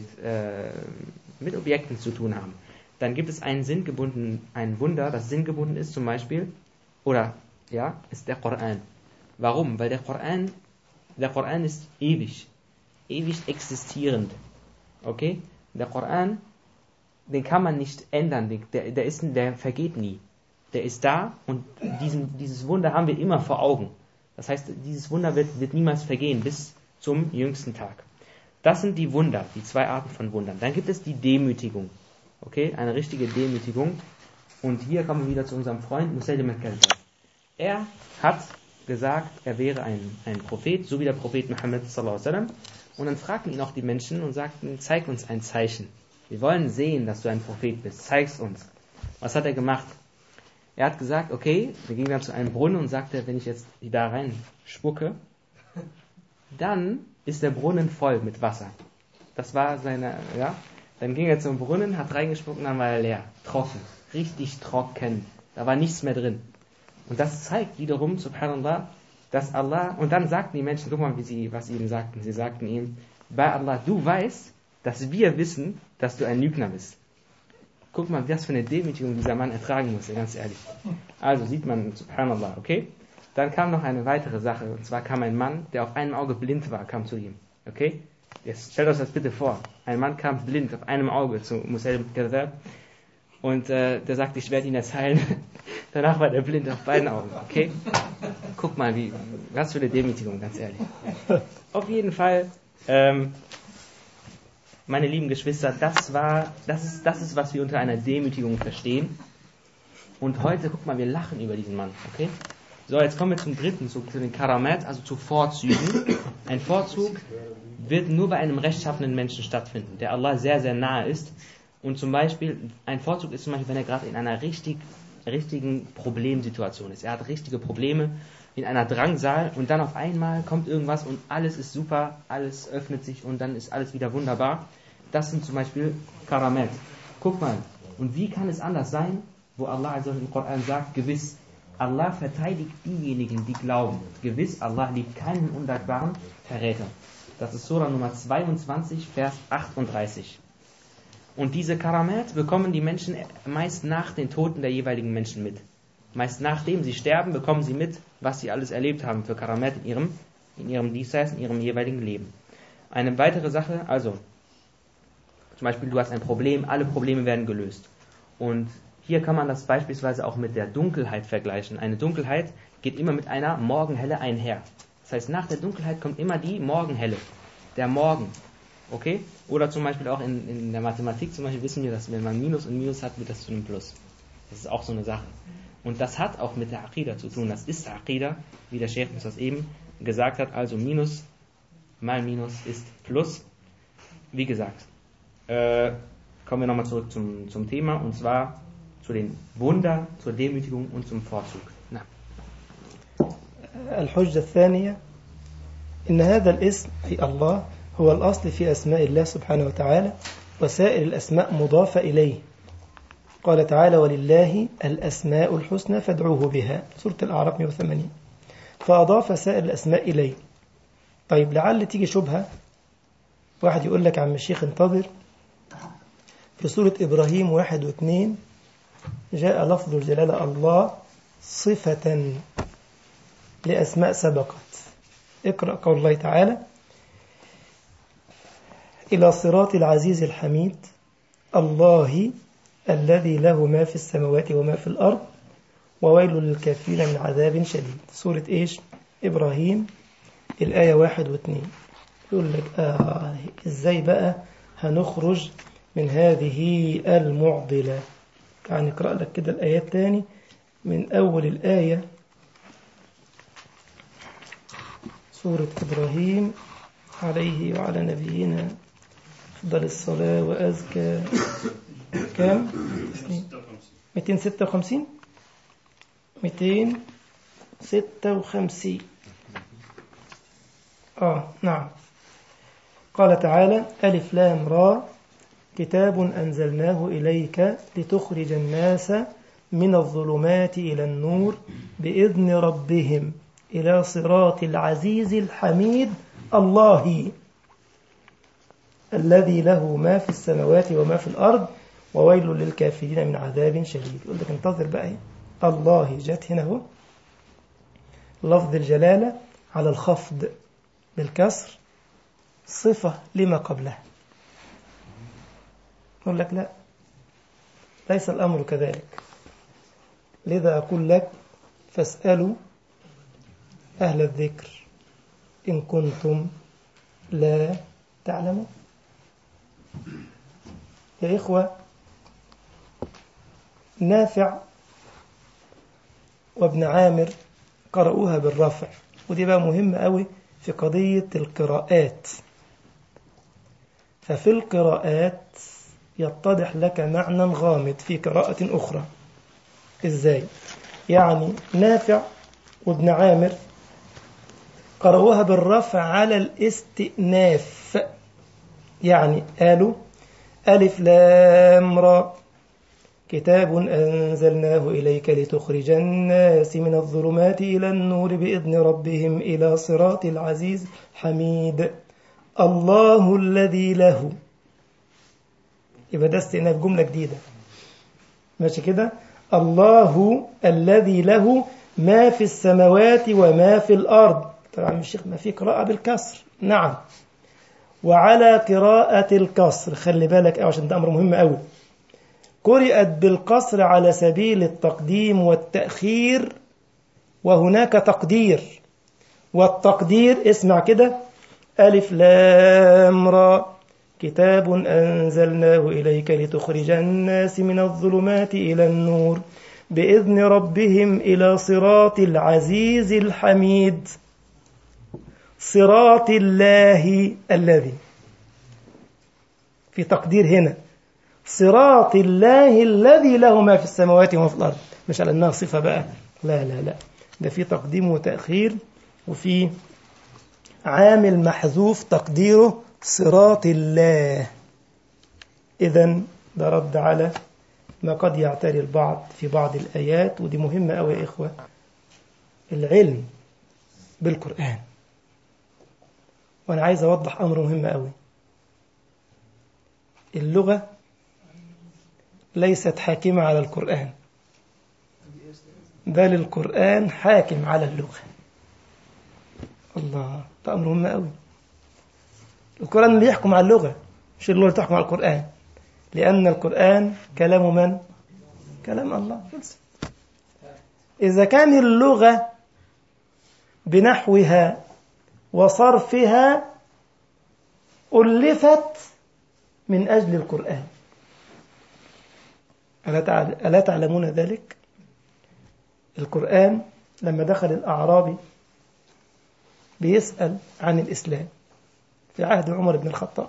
zu tun haben. Dann gibt es ein Wunder, das sinngebunden ist zum Beispiel, ist der Koran. Warum? Weil der Koran ist ewig existierend. Okay? Der Koran, den kann man nicht ändern, der vergeht nie. Der ist da und dieses Wunder haben wir immer vor Augen. Das heißt, dieses Wunder wird niemals vergehen bis zum jüngsten Tag. Das sind die Wunder, die zwei Arten von Wundern. Dann gibt es die Demütigung. Okay? Eine richtige Demütigung. Und hier kommen wir wieder zu unserem Freund Musaylim al-Kadhab. Er hat gesagt, er wäre ein Prophet, so wie der Prophet Muhammad sallallahu alaihi wasallam. Und dann fragten ihn auch die Menschen und sagten, zeig uns ein Zeichen. Wir wollen sehen, dass du ein Prophet bist. Zeig's uns. Was hat er gemacht? Er hat gesagt, okay, wir gingen dann zu einem Brunnen und sagte, wenn ich jetzt da rein spucke, dann ist der Brunnen voll mit Wasser. Das war Dann ging er zum Brunnen, hat reingespuckt und dann war er leer. Trocken. Richtig trocken. Da war nichts mehr drin. Und das zeigt wiederum, subhanallah, dass Allah, und dann sagten die Menschen, guck mal, was sie ihm sagten. Sie sagten ihm, bei Allah, du weißt, dass wir wissen, dass du ein Lügner bist. Guck mal, was für eine Demütigung dieser Mann ertragen musste, ganz ehrlich. Also sieht man, subhanallah, okay? Dann kam noch eine weitere Sache, und zwar kam ein Mann, der auf einem Auge blind war, kam zu ihm, okay? Jetzt stellt euch das bitte vor. Ein Mann kam blind auf einem Auge zu Musaylim al-Kadhdhab und der sagt, ich werde ihn jetzt heilen. Danach war der blind auf beiden Augen, okay? Guck mal, was für eine Demütigung, ganz ehrlich. Auf jeden Fall, meine lieben Geschwister, das ist, was wir unter einer Demütigung verstehen. Und heute, guck mal, wir lachen über diesen Mann, okay? So, jetzt kommen wir zum dritten, zu den Karamat, also zu Vorzügen. Ein Vorzug wird nur bei einem rechtschaffenen Menschen stattfinden, der Allah sehr, sehr nahe ist. Und zum Beispiel, ein Vorzug ist zum Beispiel, wenn er gerade in einer richtigen Problemsituation ist. Er hat richtige Probleme in einer Drangsal und dann auf einmal kommt irgendwas und alles ist super, alles öffnet sich und dann ist alles wieder wunderbar. Das sind zum Beispiel Karamat. Guck mal, und wie kann es anders sein, wo Allah also im Koran sagt, gewiss, Allah verteidigt diejenigen, die glauben. Gewiss, Allah liebt keinen undankbaren Verräter. Das ist Surah Nummer 22, Vers 38. Und diese Karamat bekommen die Menschen meist nach den Toten der jeweiligen Menschen mit. Meist nachdem sie sterben, bekommen sie mit, was sie alles erlebt haben für Karamat in ihrem Diesseits, in ihrem jeweiligen Leben. Eine weitere Sache, also, zum Beispiel, du hast ein Problem, alle Probleme werden gelöst. Und hier kann man das beispielsweise auch mit der Dunkelheit vergleichen. Eine Dunkelheit geht immer mit einer Morgenhelle einher. Das heißt, nach der Dunkelheit kommt immer die Morgenhelle, der Morgen. Okay? Oder zum Beispiel auch in der Mathematik zum Beispiel wissen wir, dass wenn man Minus und Minus hat, wird das zu einem Plus. Das ist auch so eine Sache. Und das hat auch mit der Aqida zu tun. Das ist Aqida, wie der Sheikh das eben gesagt hat. Also Minus mal Minus ist Plus. Wie gesagt, kommen wir nochmal zurück zum Thema, und zwar zu den Wunder, zur Demütigung und zum Vorzug. الحجة الثانية إن هذا الاسم أي الله هو الأصل في أسماء الله سبحانه وتعالى، وسائر الأسماء مضافة إليه. قال تعالى ولله الأسماء الحسنى فادعوه بها، سورة الأعراف 180. فأضاف سائر الأسماء إليه. طيب لعل تيجي شبهة، واحد يقول لك عم الشيخ انتظر، في سورة إبراهيم 1 و2 جاء لفظ الجلالة الله صفة لأسماء سبقت. اقرأ قول الله تعالى إلى صراط العزيز الحميد الله الذي له ما في السماوات وما في الأرض وويل للكافرين من عذاب شديد. سورة إيش؟ إبراهيم الآية 1 و2. يقول لك إزاي بقى هنخرج من هذه المعضلة؟ يعني اقرأ لك كده الآيات تاني من أول الآية، سورة إبراهيم عليه وعلى نبينا أفضل الصلاة وأزكى. كم؟ 256 256. نعم. قال تعالى ألف لام را كتاب أنزلناه إليك لتخرج الناس من الظلمات إلى النور بإذن ربهم إلى صراط العزيز الحميد الله الذي له ما في السماوات وما في الأرض وويل للكافرين من عذاب شديد. يقول لك انتظر بقى، الله جت هنا هو لفظ الجلالة على الخفض بالكسر صفة لما قبلها. يقول لك لا، ليس الأمر كذلك. لذا أقول لك فاسألوا أهل الذكر إن كنتم لا تعلمون. يا إخوة، نافع وابن عامر قرأوها بالرفع، ودي بقى مهمة قوي في قضية القراءات. ففي القراءات يتضح لك معنى غامض في قراءة أخرى. إزاي؟ يعني نافع وابن عامر قرأوها بالرفع على الاستئناف، يعني قالوا ألف لام را كتاب أنزلناه إليك لتخرج الناس من الظلمات إلى النور بإذن ربهم إلى صراط العزيز حميد الله الذي له. يبقى ده استئناف، جملة جديدة. ماشي كده؟ الله الذي له ما في السماوات وما في الأرض. طبعا الشيخ ما في قراءة بالكسر، نعم، وعلى قراءة الكسر، خلي بالك عشان ده أمر مهم أوي. قرأت بالقصر على سبيل التقديم والتأخير، وهناك تقدير، والتقدير اسمع كده: ألف لام را كتاب أنزلناه إليك لتخرج الناس من الظلمات إلى النور بإذن ربهم إلى صراط العزيز الحميد صراط الله الذي، في تقدير هنا، صراط الله الذي له ما في السماوات وما في الأرض، مش على أنها صفة بقى، لا لا لا، ده في تقديم وتأخير، وفي عامل محذوف تقديره صراط الله. إذن ده رد على ما قد يعتري البعض في بعض الآيات، ودي مهمة أوي يا إخوة، العلم بالقرآن. وأنا عايز أوضح أمر مهم أوي، اللغة ليست حاكمة على القرآن، بل القرآن حاكم على اللغة. الله، ده أمر مهم أوي. القرآن اللي يحكم على اللغة، مش اللغة اللي تحكم على القرآن، لأن القرآن كلام من؟ كلام الله. إذا كان اللغة بنحوها وصرفها ألفت من أجل القرآن، ألا تعلمون ذلك؟ القرآن لما دخل الأعرابي بيسأل عن الإسلام في عهد عمر بن الخطاب،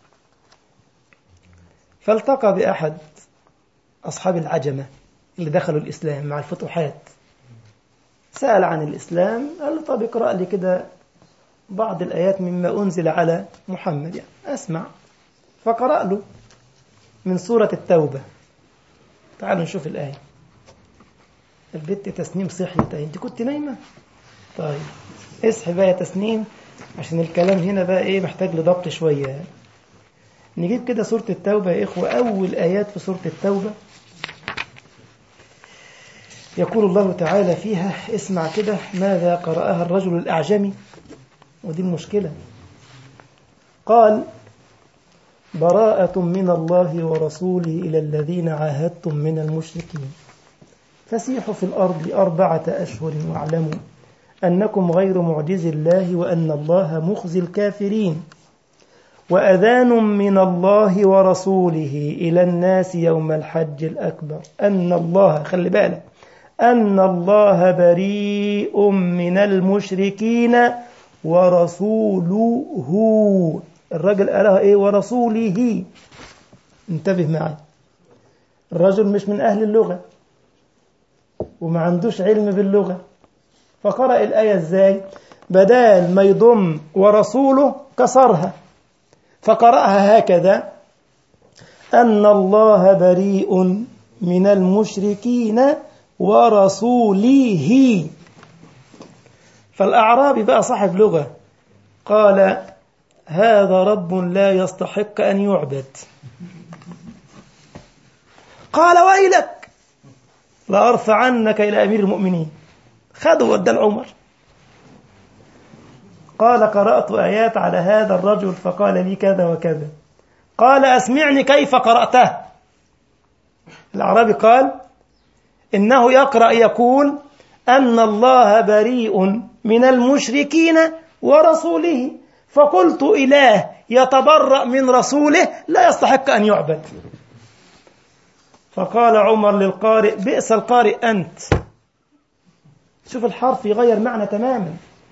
فالتقى بأحد أصحاب العجمة اللي دخلوا الإسلام مع الفتوحات، سأل عن الإسلام، قال له طب اقرأ لي كده بعض الآيات مما أنزل على محمد، يعني أسمع. فقرأ له من سورة التوبة. تعالوا نشوف الآية. البت تسنيم صحيت، انت كنت نايمة؟ طيب اصحي بقى يا تسنيم، عشان الكلام هنا بقى ايه محتاج لضبط شوية. نجيب كده سورة التوبة يا إخوة، أول آيات في سورة التوبة يقول الله تعالى فيها، اسمع كده ماذا قرأها الرجل الأعجمي، ودي المشكلة. قال: براءة من الله ورسوله إلى الذين عاهدتم من المشركين فسيحوا في الأرض 4 أشهر واعلموا أنكم غير معجز الله وأن الله مخزي الكافرين وأذان من الله ورسوله إلى الناس يوم الحج الأكبر أن الله، خلي بالك، أن الله بريء من المشركين ورسوله. الرجل قالها إيه؟ ورسوله. انتبه معي، الرجل مش من أهل اللغة وما عندوش علم باللغة، فقرأ الآية إزاي؟ بدال ما يضم ورسوله كسرها، فقرأها هكذا: أن الله بريء من المشركين ورسوله. فالأعرابي بقى صاحب لغة قال: هذا رب لا يستحق أن يعبد. قال: ويلك لأرفعنك إلى أمير المؤمنين. خذوا ودى العمر. قال: قرأت آيات على هذا الرجل فقال لي كذا وكذا. قال: أسمعني كيف قرأته. الأعرابي قال: إنه يقرأ يقول أن الله بريء من المشركين ورسوله، فقلت إله يتبرأ من رسوله لا يستحق أن يعبد. فقال عمر للقارئ: بئس القارئ أنت. شوف الحرف يغير معنى تماما.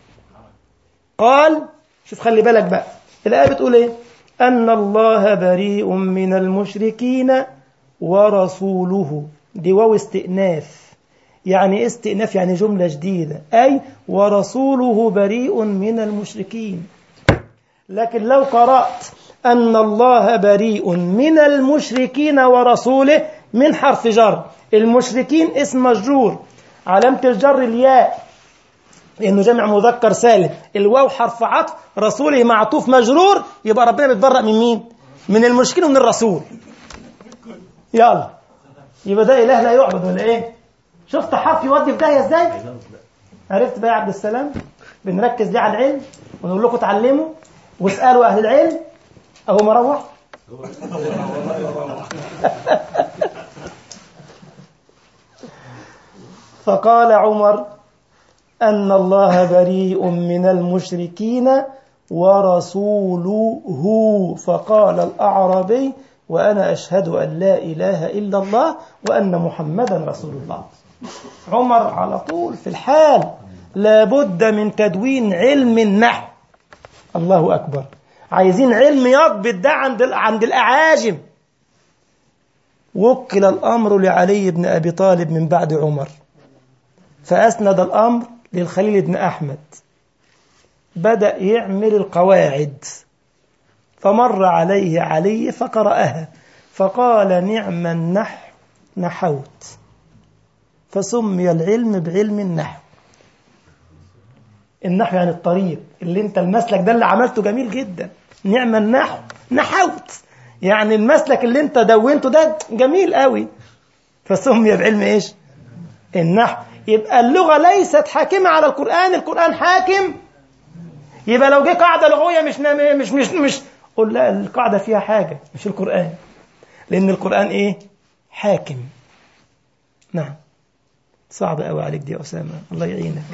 قال، شوف خلي بالك بقى، الآية بتقول إيه؟ أن الله بريء من المشركين ورسوله. دي واو استئناف. يعني استئناف يعني جملة جديدة، أي ورسوله بريء من المشركين. لكن لو قرأت أن الله بريء من المشركين ورسوله من حرف جر، المشركين اسم مجرور علامة الجر الياء لأنه جمع مذكر سالم، الواو حرف عطف، رسوله معطوف مجرور، يبقى ربنا بيتبرأ من مين؟ من المشركين ومن الرسول. يلا يبقى ده إله لا يعبد ولا إيه؟ شفت حرف يودي في داهية إزاي؟ عرفت بقى يا عبد السلام؟ بنركز ليه على العلم ونقول لكم اتعلموا واسألوا أهل العلم. أهو مروح فقال عمر أن الله بريء من المشركين ورسوله. فقال الأعرابي وأنا أشهد أن لا إله إلا الله وأن محمدا رسول الله. عمر على طول في الحال لابد من تدوين علم النحو. الله أكبر. عايزين علم يضبط ده عند الأعاجم. وكل الأمر لعلي بن أبي طالب من بعد عمر، فأسند الأمر للخليل بن أحمد، بدأ يعمل القواعد، فمر عليه علي فقرأها فقال نعم النحو نحوت، فسمي العلم بعلم النحو. النحو يعني الطريق اللي انت المسلك ده اللي عملته جميل جدا. نعم النحو نحوت، يعني المسلك اللي انت دونته ده جميل قوي، فسمي بعلم ايش؟ النحو. يبقى اللغة ليست حاكمة على القرآن، القرآن حاكم. يبقى لو جه قاعدة لغوية مش قل لا، القاعدة فيها حاجة مش القرآن، لأن القرآن ايه؟ حاكم. نعم. صعب قوي عليك دي يا أسامة، الله يعينك.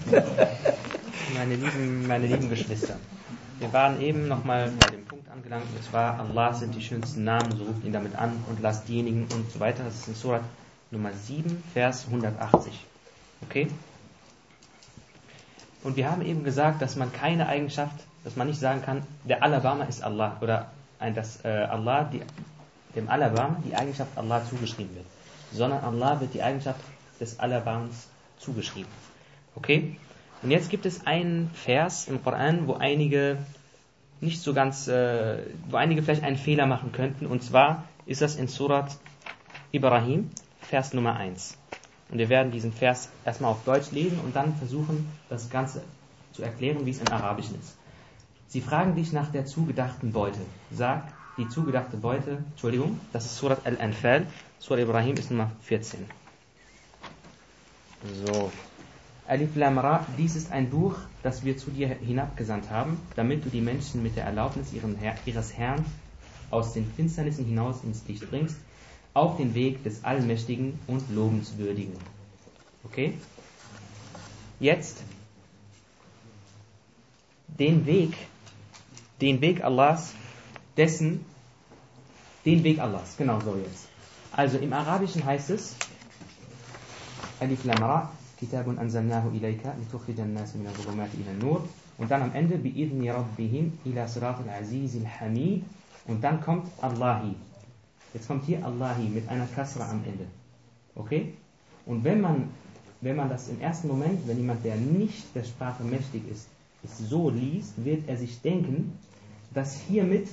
Meine lieben Geschwister, wir waren eben nochmal bei dem Punkt angelangt, und zwar Allah sind die schönsten Namen, so ruft ihn damit an und lasst diejenigen und so weiter. Das ist in Surat Nummer 7, Vers 180. Okay? Und wir haben eben gesagt, dass man keine Eigenschaft, dass man nicht sagen kann, der Allerbarmer ist Allah, oder dass Allah dem Allerbarmer die Eigenschaft Allah zugeschrieben wird, sondern Allah wird die Eigenschaft des Allerbarmens zugeschrieben. Okay? Und jetzt gibt es einen Vers im Koran, wo einige nicht so ganz, wo einige vielleicht einen Fehler machen könnten, und zwar ist das in Surat Ibrahim, Vers Nummer 1. Und wir werden diesen Vers erstmal auf Deutsch lesen und dann versuchen, das Ganze zu erklären, wie es im Arabischen ist. Sie fragen dich nach der zugedachten Beute. Sag, die zugedachte Beute, das ist Surat Al-Anfal, Surat Ibrahim ist Nummer 14. So. Alif Lam Ra, dies ist ein Buch, das wir zu dir hinabgesandt haben, damit du die Menschen mit der Erlaubnis ihres Herrn aus den Finsternissen hinaus ins Licht bringst, auf den Weg des Allmächtigen und Lobenswürdigen. Okay? Jetzt den Weg Allahs, genau so jetzt. Also im Arabischen heißt es Alif Lam Ra, Kitabun anzalnahu ilayka litukhrijan nas min adh-dhulumati ila an-nur, und dann am Ende bi'idhni rabbihim ila siratil azizil hamid, und dann kommt Allahi. Jetzt kommt hier Allahi mit einer Kasra am Ende. Okay? Und wenn man das im ersten Moment, wenn jemand, der nicht der Sprache mächtig ist, es so liest, wird er sich denken, dass hiermit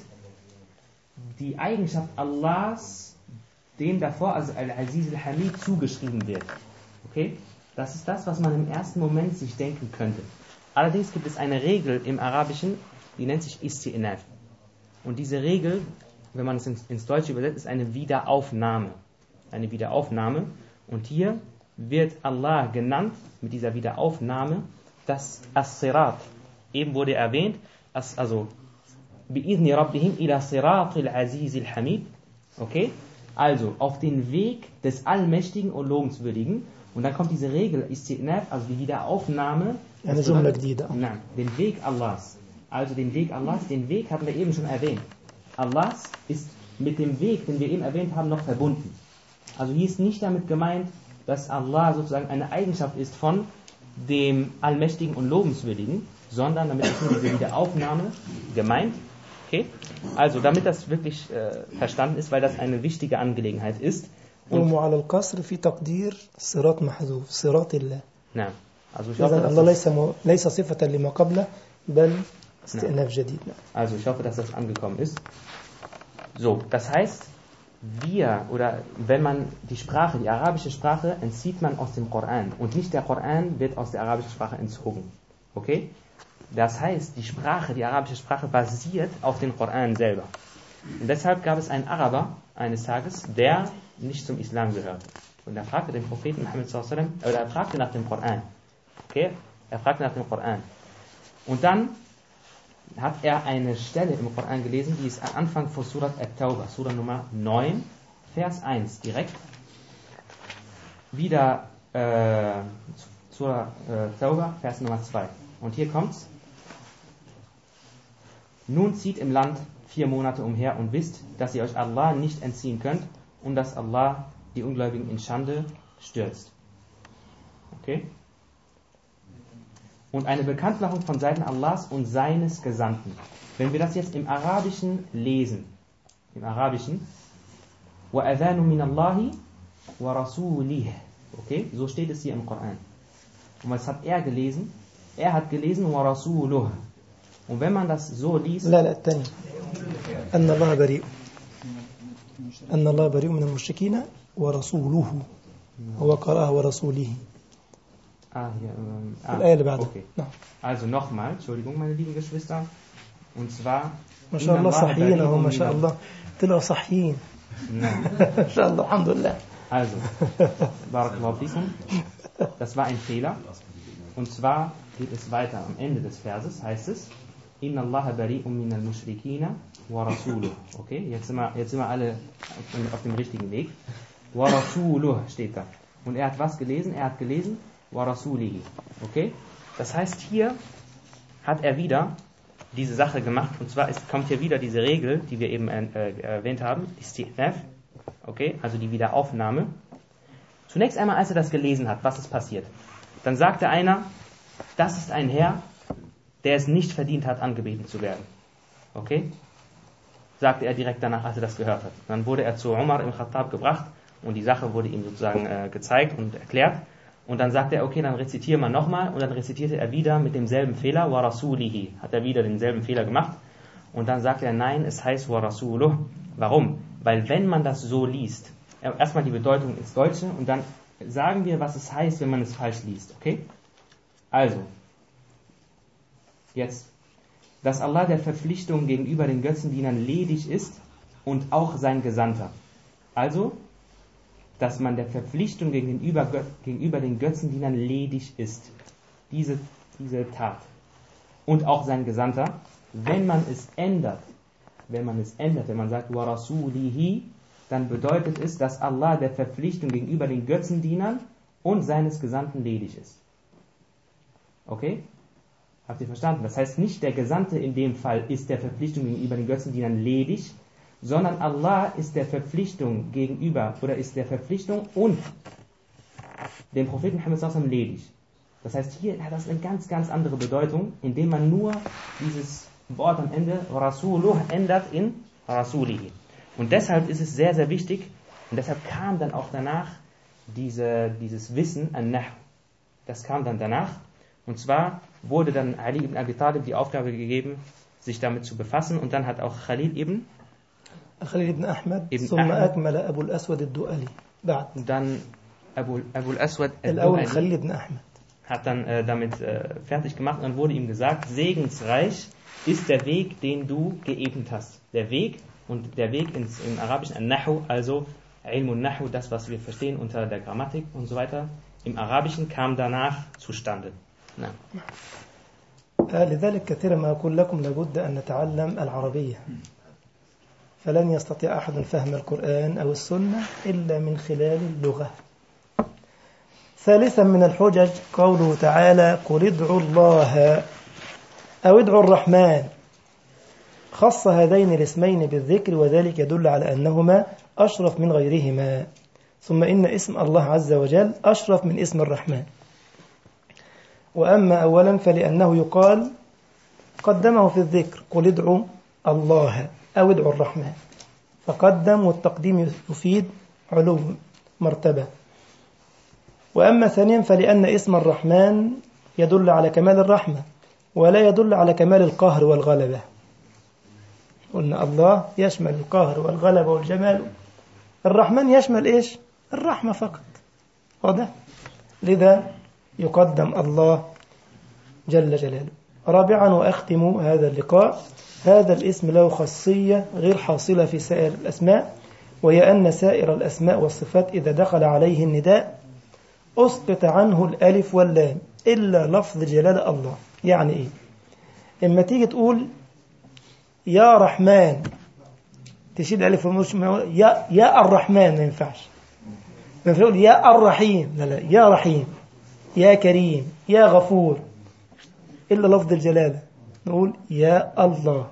die Eigenschaft Allahs dem davor, also Al-Aziz al-Hamid, zugeschrieben wird. Okay? Das ist das, was man im ersten Moment sich denken könnte. Allerdings gibt es eine Regel im Arabischen, die nennt sich Isti'naf. Und diese Regel, wenn man es ins Deutsche übersetzt, ist eine Wiederaufnahme. Eine Wiederaufnahme. Und hier wird Allah genannt, mit dieser Wiederaufnahme, das As-Sirat. Eben wurde erwähnt, also bi'idhni rabbihim ila siratil azizil hamid. Okay? Also auf den Weg des Allmächtigen und Lobenswürdigen. Und dann kommt diese Regel, Isti'naf, also die Wiederaufnahme. Eine Jumla jdida. Nein, den Weg Allahs. Also den Weg Allahs, den Weg hatten wir eben schon erwähnt. Allahs ist mit dem Weg, den wir eben erwähnt haben, noch verbunden. Also hier ist nicht damit gemeint, dass Allah sozusagen eine Eigenschaft ist von dem Allmächtigen und Lobenswürdigen, sondern damit ist nur diese Wiederaufnahme gemeint. Okay? Also damit das wirklich verstanden ist, weil das eine wichtige Angelegenheit ist. وعلى القصر في تقدير صراط محذوف صراط الله. نعم. Also ich hoffe, إذن الله ليس صفة لما قبله بل استئناف جديد. Also ich hoffe, dass das angekommen ist. So, das heißt, wenn man die Sprache, die arabische Sprache, entzieht man aus dem Koran und nicht der Koran wird aus der arabischen Sprache entzogen. Okay? Das heißt, die arabische Sprache basiert auf dem Koran selber. Und deshalb gab es einen Araber eines Tages, der nicht zum Islam gehörte. Und er fragte den Propheten Muhammad sallallahu alaihi wasallam, oder er fragte nach dem Koran. Okay? Er fragte nach dem Koran. Und dann hat er eine Stelle im Koran gelesen, die ist am Anfang von Surat At-Tawbah, Surah Nummer 9, Vers 1, direkt. Wieder Surah Tawbah, Vers Nummer 2. Und hier kommt's. Nun zieht im Land 4 Monate umher und wisst, dass ihr euch Allah nicht entziehen könnt und dass Allah die Ungläubigen in Schande stürzt. Okay? Und eine Bekanntmachung von Seiten Allahs und seines Gesandten. Wenn wir das jetzt im Arabischen lesen, im Arabischen, وَأَذَانُ مِنَ اللَّهِ وَرَسُولِهِ. Okay? So steht es hier im Koran. Und was hat er gelesen? Er hat gelesen وَرَسُولُهُ. Und wenn man das so liest... لا الثاني أن الله بريء من المشركين ورسوله هو قرأه ورسوله الآية اللي بعدها. Okay. Also nochmal, Entschuldigung meine lieben Geschwister, und zwar ما شاء الله صحيين أهو ما شاء الله طلعوا صحيين ما شاء الله الحمد لله. Also, Barakallahu fikum, das war ein Fehler, und zwar geht es weiter am Ende des Verses, heißt es Inna Allaha bari'un minal mushrikina wa rasuluh. Okay, jetzt sind wir alle auf dem richtigen Weg. Wa rasuluh steht da. Und er hat was gelesen? Er hat gelesen wa rasulihi. Okay? Das heißt, hier hat er wieder diese Sache gemacht, und zwar kommt hier wieder diese Regel, die wir eben erwähnt haben, Isti'naf. Okay, also die Wiederaufnahme. Zunächst einmal, als er das gelesen hat, was ist passiert? Dann sagte einer, das ist ein Herr, der es nicht verdient hat, angebeten zu werden. Okay? Sagte er direkt danach, als er das gehört hat. Dann wurde er zu Umar im Khattab gebracht und die Sache wurde ihm sozusagen gezeigt und erklärt. Und dann sagte er, okay, dann rezitiere mal nochmal, und dann rezitierte er wieder mit demselben Fehler, wa rasulihi. Hat er wieder denselben Fehler gemacht. Und dann sagte er, nein, es heißt wa rasuluh. Warum? Weil wenn man das so liest, erstmal die Bedeutung ins Deutsche und dann sagen wir, was es heißt, wenn man es falsch liest. Okay? Also, jetzt, dass Allah der Verpflichtung gegenüber den Götzendienern ledig ist und auch sein Gesandter. Also, dass man der Verpflichtung gegenüber den Götzendienern ledig ist. Diese Tat. Und auch sein Gesandter. Wenn man es ändert, wenn man sagt wa rasulihi, dann bedeutet es, dass Allah der Verpflichtung gegenüber den Götzendienern und seines Gesandten ledig ist. Okay? Habt ihr verstanden? Das heißt, nicht der Gesandte in dem Fall ist der Verpflichtung gegenüber den Götzendienern ledig, sondern Allah ist der Verpflichtung gegenüber, oder ist der Verpflichtung und dem Propheten Muhammad sallallahu alaihi wasallam ledig. Das heißt, hier hat das eine ganz, ganz andere Bedeutung, indem man nur dieses Wort am Ende, Rasuluh, ändert in Rasulihi. Und deshalb ist es sehr, sehr wichtig, und deshalb kam dann auch danach dieses Wissen an Nahu. Das kam dann danach, und zwar wurde dann Ali ibn Abi Talib die Aufgabe gegeben, sich damit zu befassen, und dann hat auch Khalil ibn Ahmad ثم أكمل أبو الأسود الدؤلي بعد. Dann Abu al-Aswad الأول Khalil ibn Ahmad hat dann damit fertig gemacht, und dann wurde ihm gesagt, segensreich ist der Weg, den du geebnet hast. Der Weg, und der Weg im Arabischen an-Nahu, also Ilmun Nahu, das was wir verstehen unter der Grammatik und so weiter, im Arabischen kam danach zustande. Na. لذلك كثيرا ما أقول لكم لابد أن نتعلم العربية فلن يستطيع أحد فهم القرآن أو السنة إلا من خلال اللغة. ثالثا من الحجج قوله تعالى قل ادعوا الله أو ادعوا الرحمن، خص هذين الاسمين بالذكر وذلك يدل على أنهما أشرف من غيرهما. ثم إن اسم الله عز وجل أشرف من اسم الرحمن. وأما أولا فلأنه يقال قدمه في الذكر قل ادعوا الله أو ادعوا الرحمن، فقدم، والتقديم يفيد علو مرتبة. وأما ثانيا فلأن اسم الرحمن يدل على كمال الرحمة ولا يدل على كمال القهر والغلبة. قلنا الله يشمل القهر والغلبة والجمال، الرحمن يشمل إيش؟ الرحمة فقط. واضح؟ لذا يقدم الله جل جلاله. رابعا وأختم هذا اللقاء، هذا الاسم له خاصية غير حاصلة في سائر الأسماء، وهي أن سائر الأسماء والصفات إذا دخل عليه النداء أسقط عنه الألف واللام إلا لفظ جلالة الله. يعني إيه؟ إما تيجي تقول يا رحمن تشيل ألف واللام، يا الرحمن ما ينفعش. ما ينفعش تقول يا الرحيم، لا لا، يا رحيم، يا كريم، يا غفور، إلا لفظ الجلالة نقول يا الله.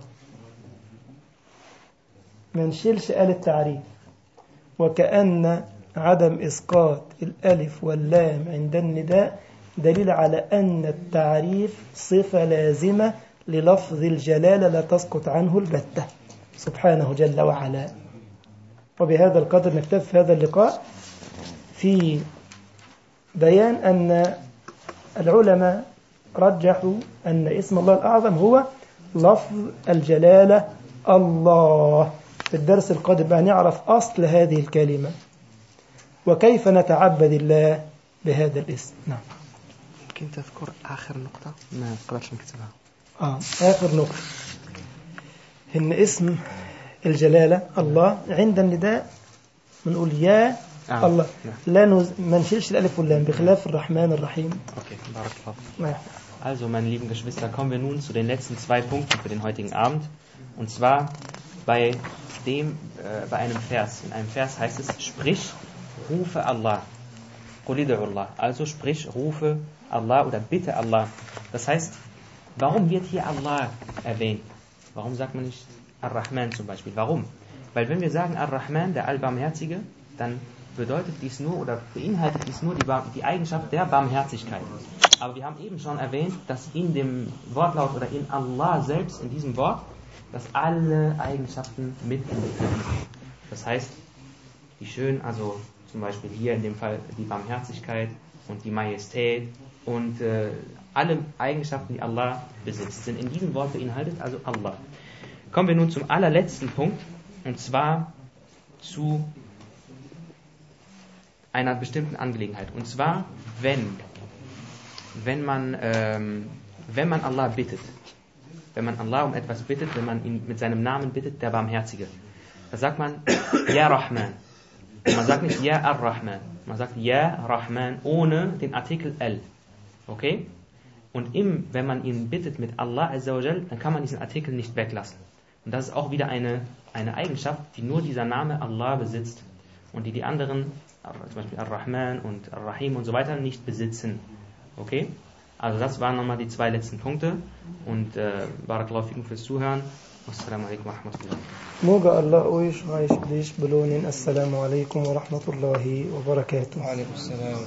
ما نشيلش آل التعريف. وكأن عدم إسقاط الألف واللام عند النداء دليل على أن التعريف صفة لازمة للفظ الجلالة لا تسقط عنه البتة سبحانه جل وعلا. وبهذا القدر نكتفي في هذا اللقاء في بيان أن العلماء رجحوا أن اسم الله الأعظم هو لفظ الجلالة الله. في الدرس القادم بقى نعرف أصل هذه الكلمة وكيف نتعبد الله بهذا الاسم. نعم. ممكن تذكر آخر نقطة؟ ما قدرش نكتبها. آخر نقطة إن اسم الجلالة الله عند النداء بنقول يا الله. لا ما نشيلش الألف واللام بخلاف الرحمن الرحيم. Okay, barakallahu. Also, meine lieben Geschwister, kommen wir nun zu den letzten 2 Punkten für den heutigen Abend. Und zwar bei einem Vers. In einem Vers heißt es, sprich, rufe Allah. Qul ud'u Allah. Also sprich, rufe Allah oder bitte Allah. Das heißt, warum wird hier Allah erwähnt? Warum sagt man nicht Ar-Rahman zum Beispiel? Warum? Weil wenn wir sagen Ar-Rahman, der Allbarmherzige, dann bedeutet dies nur oder beinhaltet dies nur die Eigenschaft der Barmherzigkeit. Aber wir haben eben schon erwähnt, dass in dem Wortlaut oder in Allah selbst, in diesem Wort, dass alle Eigenschaften mit inbegriffen sind. Das heißt, die schön, also zum Beispiel hier in dem Fall die Barmherzigkeit und die Majestät und alle Eigenschaften, die Allah besitzt, sind in diesem Wort beinhaltet, also Allah. Kommen wir nun zum allerletzten Punkt, und zwar zu einer bestimmten Angelegenheit. Und zwar, wenn man Allah bittet, wenn man Allah um etwas bittet, wenn man ihn mit seinem Namen bittet, der Barmherzige, da sagt man Ya Rahman. Und man sagt nicht Ya Ar-Rahman. Man sagt Ya Rahman ohne den Artikel Al. Okay? Und wenn man ihn bittet mit Allah Azza wa Jal, dann kann man diesen Artikel nicht weglassen. Und das ist auch wieder eine Eigenschaft, die nur dieser Name Allah besitzt und die anderen, zum Beispiel Ar-Rahman und Ar-Rahim und so weiter, nicht besitzen. Okay? Also das waren nochmal die 2 letzten Punkte. Und Barakallahu fikum fürs Zuhören. Wassalamu alaikum wa rahmatullah. Möge Allah euch reichlich belohnen. Assalamu alaikum wa rahmatullahi wa barakatuh.